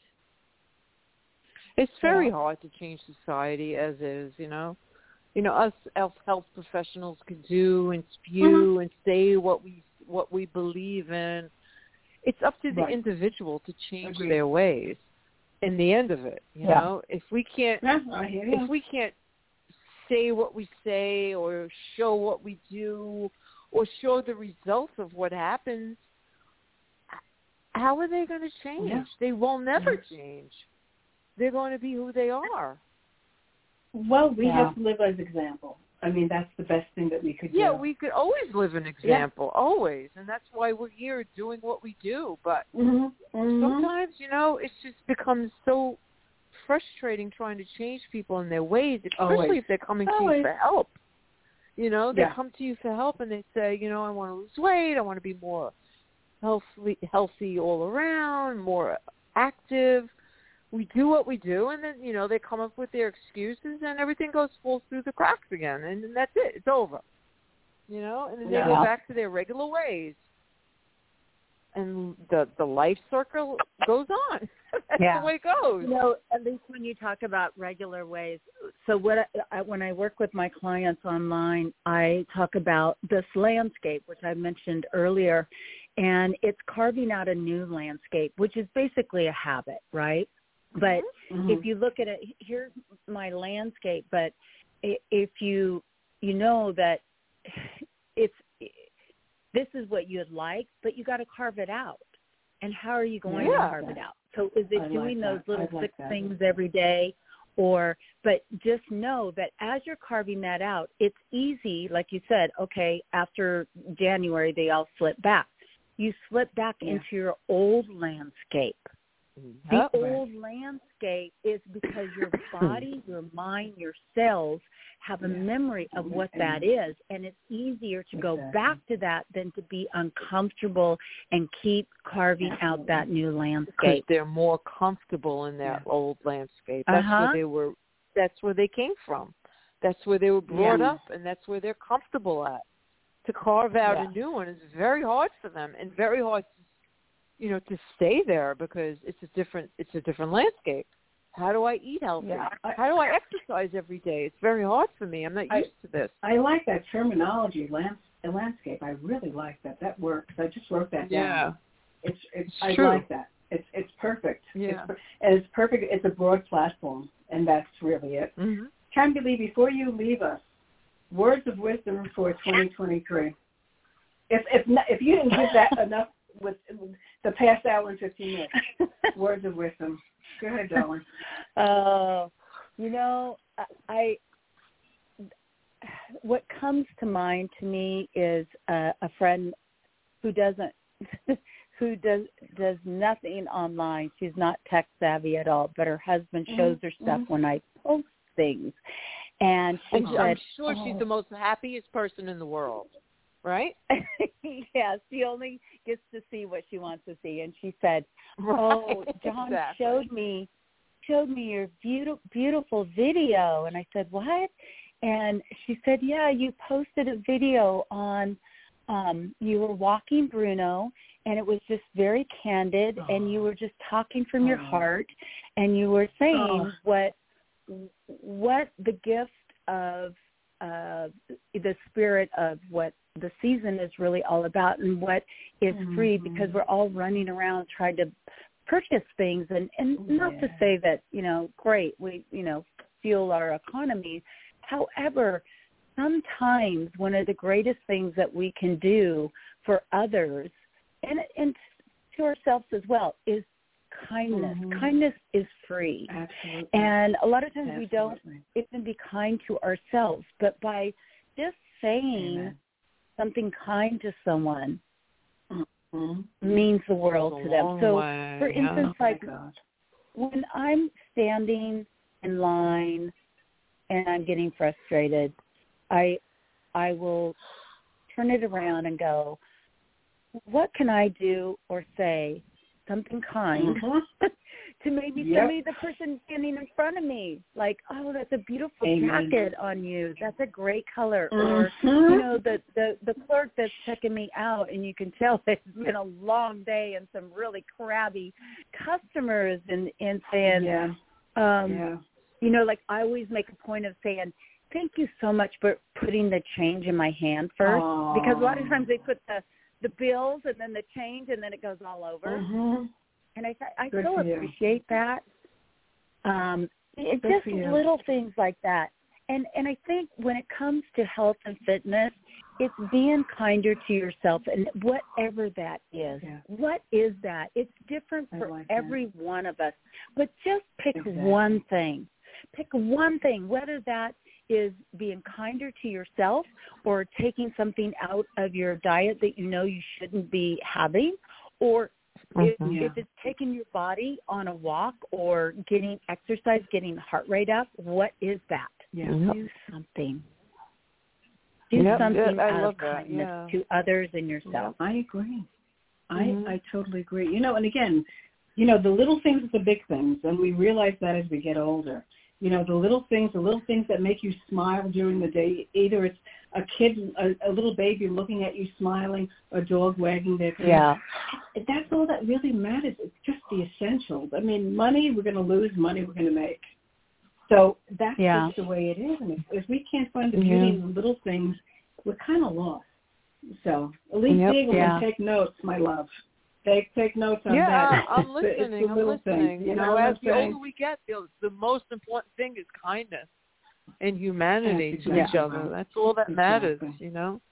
It's very yeah. hard to change society as is, you know. You know, us health professionals could do and spew mm-hmm. and say what we what we believe in. It's up to the right. individual to change Agreed. their ways. In the end of it, you yeah. know, if we can't, yeah, I hear you. if we can't say what we say or show what we do or show the results of what happens, how are they going to change? Yeah. They will never yeah. change. They're going to be who they are. Well, we yeah. have to live as example. I mean, that's the best thing that we could do. Yeah, we could always live an example, yeah. always. And that's why we're here doing what we do. But mm-hmm. Mm-hmm. sometimes, you know, it just becomes so frustrating trying to change people in their ways, especially always. if they're coming always. to you for help. You know, they yeah. come to you for help and they say, you know, I want to lose weight. I want to be more healthy, healthy all around, more active. We do what we do, and then, you know, they come up with their excuses, and everything goes falls through the cracks again, and then that's it. It's over. You know, and then yeah. they go back to their regular ways, and the the life circle goes on. That's yeah. the way it goes. You know, at least when you talk about regular ways. So what I, I, when I work with my clients online, I talk about this landscape, which I mentioned earlier, and it's carving out a new landscape, which is basically a habit, right? But mm-hmm. if you look at it, here's my landscape. But if you you know that it's this is what you'd like, but you got to carve it out. And how are you going yeah. to carve it out? So is it I doing like those little like six that. things every day? Or, but just know that as you're carving that out, it's easy, like you said, okay, after January, they all slip back. You slip back Yeah. into your old landscape. Yep. The old landscape is because your body, your mind, your cells have a Yeah. memory of what that is, and it's easier to go Exactly. back to that than to be uncomfortable and keep carving out that new Because landscape. they're more comfortable in that Yeah. old landscape. That's Uh-huh. where they were. That's where they came from. That's where they were brought Yeah. up, and that's where they're comfortable at. To carve out Yeah. a new one is very hard for them, and very hard, to, you know, to stay there because it's a different. It's a different landscape. How do I eat healthy? Yeah. How do I exercise every day? It's very hard for me. I'm not I- used to this. I like that terminology, lands, landscape. I really like that. That works. I just wrote that down. It's, it's, It's I true. like that. It's it's perfect. Yeah. It's, and it's perfect. It's a broad platform, and that's really it. Mm-hmm. Kimberly, before you leave us, words of wisdom for twenty twenty-three. If if not, if you didn't give that enough with the past hour and fifteen minutes, words of wisdom. Go ahead, darling. Uh, you know, I, what comes to mind to me is a, a friend who doesn't, who does does nothing online. She's not tech savvy at all, but her husband shows her stuff Mm-hmm. when I post things. And she And said, I'm sure oh. she's the most happiest person in the world, right? Yeah, she only gets to see what she wants to see. And she said, Right. oh, John Exactly. showed me showed me your beautiful beautiful video. And I said, what? And she said, yeah, you posted a video on, um, you were walking Bruno, and it was just very candid, Aww. and you were just talking from your Aww. heart, and you were saying Aww. what what the gift of uh, the spirit of what the season is really all about, and what is Mm-hmm. free, because we're all running around trying to purchase things, and, and not to Yeah. say that, you know, great, we, you know, fuel our economy. However, sometimes one of the greatest things that we can do for others and, and to ourselves as well is kindness. Mm-hmm. Kindness is free. Absolutely. And a lot of times we don't Absolutely. even be kind to ourselves, but by just saying Amen. something kind to someone Mm-hmm. means the world Goes to a them. long So, way, for yeah. instance, Oh, my like God. when I'm standing in line and I'm getting frustrated, I I will turn it around and go, what can I do or say something kind Mm-hmm. to maybe Yep. somebody, the person standing in front of me, like, oh, that's a beautiful Amen. jacket on you. That's a great color. Or, Mhm. you know, the, the, the clerk that's checking me out, and you can tell it's been a long day and some really crabby customers, and, and saying, Yeah. um, Yeah. you know, like I always make a point of saying, thank you so much for putting the change in my hand first. Aww. Because a lot of times they put the, the bills and then the change, and then it goes all over. Mm-hmm. And I I Good so for you. appreciate that. Um, it, Good just for you. little things like that. And and I think when it comes to health and fitness, it's being kinder to yourself, and whatever that is. Yeah. What is that? It's different I for like that. every one of us. But just pick Exactly. one thing. Pick one thing, whether that is being kinder to yourself or taking something out of your diet that you know you shouldn't be having, or if, Mhm. if it's taking your body on a walk or getting exercise, getting heart rate up, what is that? Yeah. Yep. Do something. Do Yep, something yeah, I out love of that, kindness yeah. to others and yourself. I agree. Mhm. I I totally agree. You know, and again, you know, the little things are the big things, and we realize that as we get older. You know, the little things, the little things that make you smile during the day. Either it's a kid, a, a little baby looking at you smiling, a dog wagging their tail. Yeah. That's all that really matters. It's just the essentials. I mean, money we're going to lose, money we're going to make. So that's Yeah. just the way it is. And if, if we can't find the beauty Yeah. in the little things, we're kind of lost. So at least Yep. Deagle Yeah. can take notes, my love. Take take notes on Yeah, that. I'm It's the- it's the listening. I'm little listening. things, You know know, what as I'm the saying? older we get, the, the most important thing is kindness and humanity That's to exactly each other. right. That's all that Exactly. matters, you know?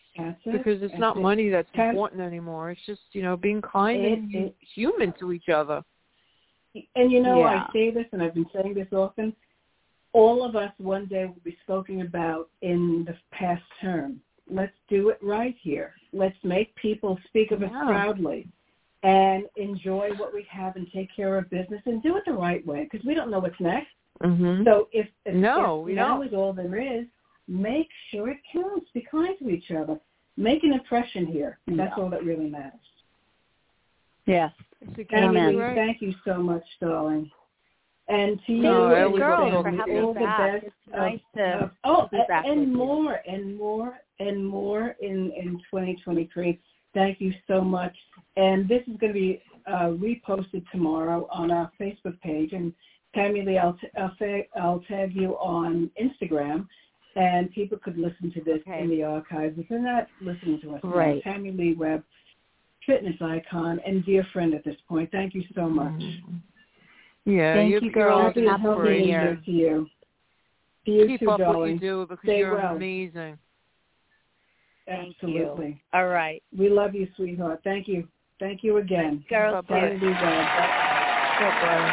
That's it. Because it's that's not it. money that's Tam- important anymore. It's just, you know, being kind it, and it, human to each other. And you know, Yeah. I say this, and I've been saying this often, all of us one day will be spoken about in the past term. Let's do it right here. Let's make people speak of us Yeah. proudly and enjoy what we have and take care of business and do it the right way, because we don't know what's next. Mm-hmm. So if, if, No, if we now don't. is all there is, make sure it counts. Be kind to each other. Make an impression here. That's Yeah. all that really matters. Yes. It's Thank exactly you, right. thank you so much, darling. And to you, No, I and always your love family, talking to you. all the back. best. It's of- nice to of- oh, be back and with you. more, and more, and more in, in twenty twenty-three. Thank you so much. And this is going to be uh, reposted tomorrow on our Facebook page. And Tammy Lee, I'll, t- I'll, say, I'll tag you on Instagram, and people could listen to this Okay. in the archives if they're not listening to us. now. Right. Tammy Lee Webb, fitness icon and dear friend at this point. Thank you so much. Mm-hmm. Yeah, Thank you're, you, you're always girls. Happy an and healthy Happy New New Year inspiration. to you. To you Keep too, up darling. what you do because Stay you're well. amazing. Thank Absolutely. you. All right. We love you, sweetheart. Thank you. Thank you again. Girls, Bye-bye. Tammy Lee Webb. Bye-bye.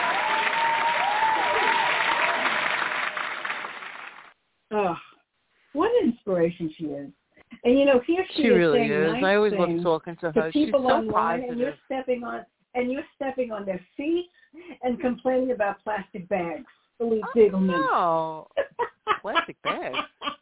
Oh, what an inspiration she is. And, you know, here she, She is really saying is. nice I always love things talking to to her. She's people so online, and you're positive. stepping on and you're stepping on their feet and complaining about plastic bags. Elise Diegelman. No. Plastic bags?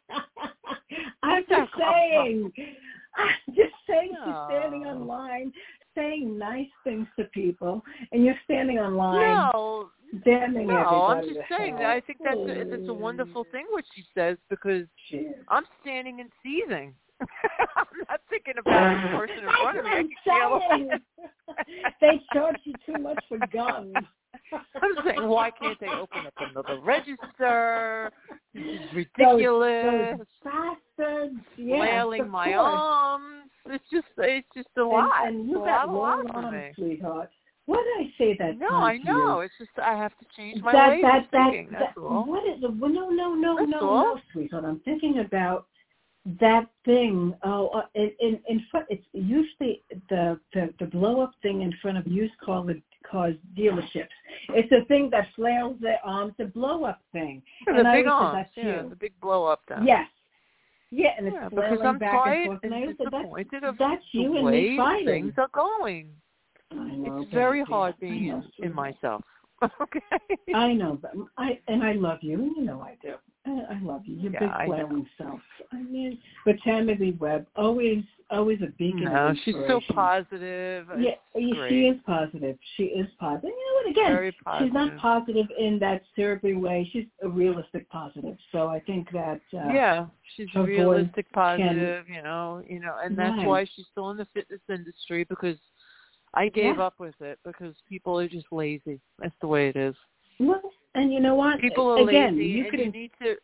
I'm Where's that just come saying. I'm just saying she's No. standing online saying nice things to people, and you're standing online No. damning No, everybody. I'm just to saying hell. that I think that's a, that's a wonderful thing what she says because She is. I'm standing and seething. I'm not thinking about the person in front of me. I can That's feel what I'm saying. They charge you too much for guns. I'm saying, why can't they open up another register? This is Those, ridiculous. those bastards. Yes, Flailing of my course. arms. It's just, it's just a And, lot. and you it's a got lot, a lot long for arms, me. sweetheart. What did I say that No, time I to know. you? It's just I have to change my that, ways that, of that, thinking. that, That's all. What is it? Well, no, no, no, That's no, all. no, sweetheart. I'm thinking about that thing. Oh, uh, in, in in front. It's usually the, the the blow up thing in front of used car cars dealerships. It's a thing that flails their arms. The blow up thing. Yeah, and the I big always said, arms. that's Yeah, you. the big blow up thing. Yes. Yeah, and it's Yeah, flailing because I'm back tired and forth. and And I always said, that's, disappointed of that's the you and way me fighting. things are going. I know, It's very baby. hard I being know, in, in sweetheart. myself. Okay. I know, but I and I love you, and you know I do. I, I love you. You're Yeah, big I flailing self. I mean, but Tammy Lee Webb, always, always a beacon No, of she's inspiration. so positive. Yeah, It's she great. is positive. She is positive. You know what? Again, Very positive. she's not positive in that syrupy way. She's a realistic positive. So I think that uh, Yeah, she's her realistic, voice can- positive, you know, you know, and that's Right. why she's still in the fitness industry because I gave Yeah. up with it because people are just lazy. That's the way it is. well, and you know what? People are Again, lazy, you and could you need to.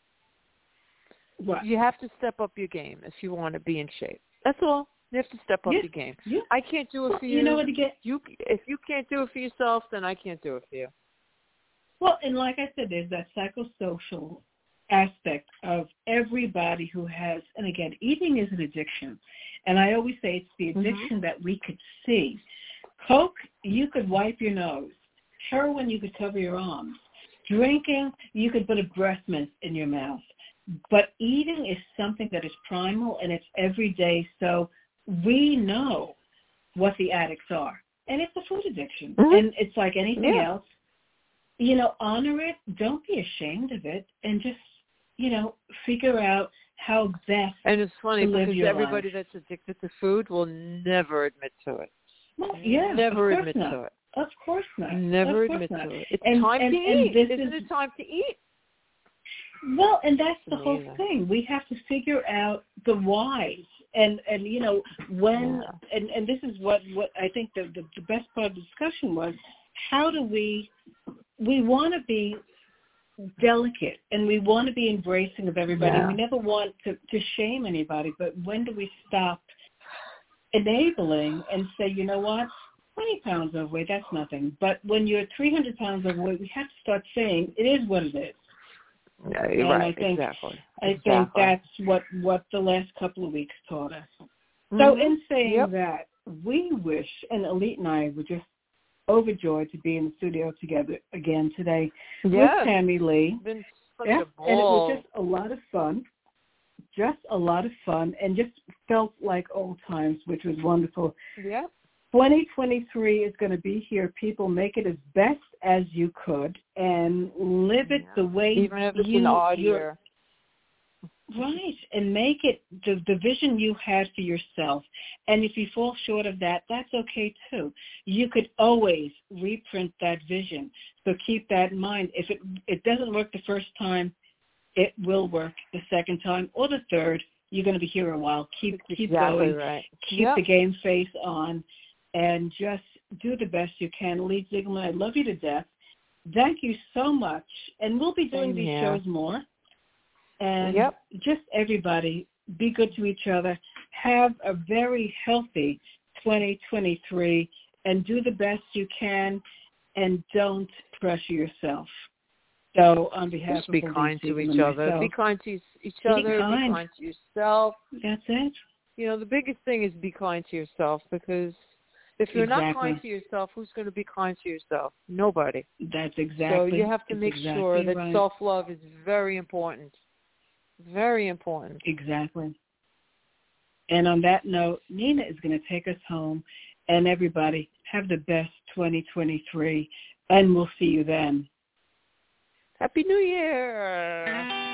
what? You have to step up your game if you want to be in shape. That's all. You have to step up Yeah. your game. Yeah. I can't do it for you. You know what? Again, You if you can't do it for yourself, then I can't do it for you. well, and like I said, there's that psychosocial aspect of everybody who has, and again, eating is an addiction. And I always say it's the addiction mm-hmm. that we could see. Coke, you could wipe your nose. Heroin, you could cover your arms. Drinking, you could put a breath mint in your mouth. But eating is something that is primal and it's every day. So we know what the addicts are. And it's a food addiction. Mm-hmm. And it's like anything yeah. else. You know, honor it. Don't be ashamed of it. And just, you know, figure out how best And it's funny to live because your everybody life. that's addicted to food will never admit to it. Well, yeah, never of course admit not. to it. Of course not. Never of course admit not. to it. It's and, time and, to and eat. This Isn't is, it time to eat? Well, and that's the Amazing. whole thing. We have to figure out the whys. And, and you know, when, yeah. and, and this is what, what I think the, the, the best part of the discussion was, how do we, we want to be delicate and we want to be embracing of everybody. Yeah. We never want to, to shame anybody, but when do we stop enabling and say, you know what, twenty pounds overweight, that's nothing. But when you're three hundred pounds overweight, we have to start saying it is what it is. Yeah, and right, I think, exactly. I exactly. think that's what, what the last couple of weeks taught us. Mm-hmm. So in saying yep. that, we wish, and Elite and I were just overjoyed to be in the studio together again today yes. with Tammy Lee. It's been such yeah, a ball. and it was just a lot of fun, just a lot of fun, and just felt like old times, which was wonderful. Yeah. twenty twenty-three is going to be here. People, make it as best as you could and live it yeah. the way Even if it's you, an odd you're, year. Right, and make it the, the vision you had for yourself. And if you fall short of that, that's okay too. You could always reprint that vision. So keep that in mind. If it it doesn't work the first time, it will work the second time or the third. You're going to be here a while. Keep that's keep exactly going. Right. Keep yep. the game face on, and just do the best you can. Lee Ziegelman, I love you to death. Thank you so much. And we'll be doing Same these here. shows more. And yep. just everybody, be good to each other. Have a very healthy twenty twenty-three and do the best you can, and don't pressure yourself. So on behalf just of be Elise kind to Ziegelman each other. myself, be kind to each be other. kind. Be kind to yourself. That's it. You know, the biggest thing is be kind to yourself, because if you're exactly. not kind to yourself, who's going to be kind to yourself? Nobody. That's exactly. So you have to it's make exactly sure that right. self-love is very important. Very important. Exactly. And on that note, Nina is going to take us home. And everybody, have the best twenty twenty-three, and we'll see you then. Happy New Year.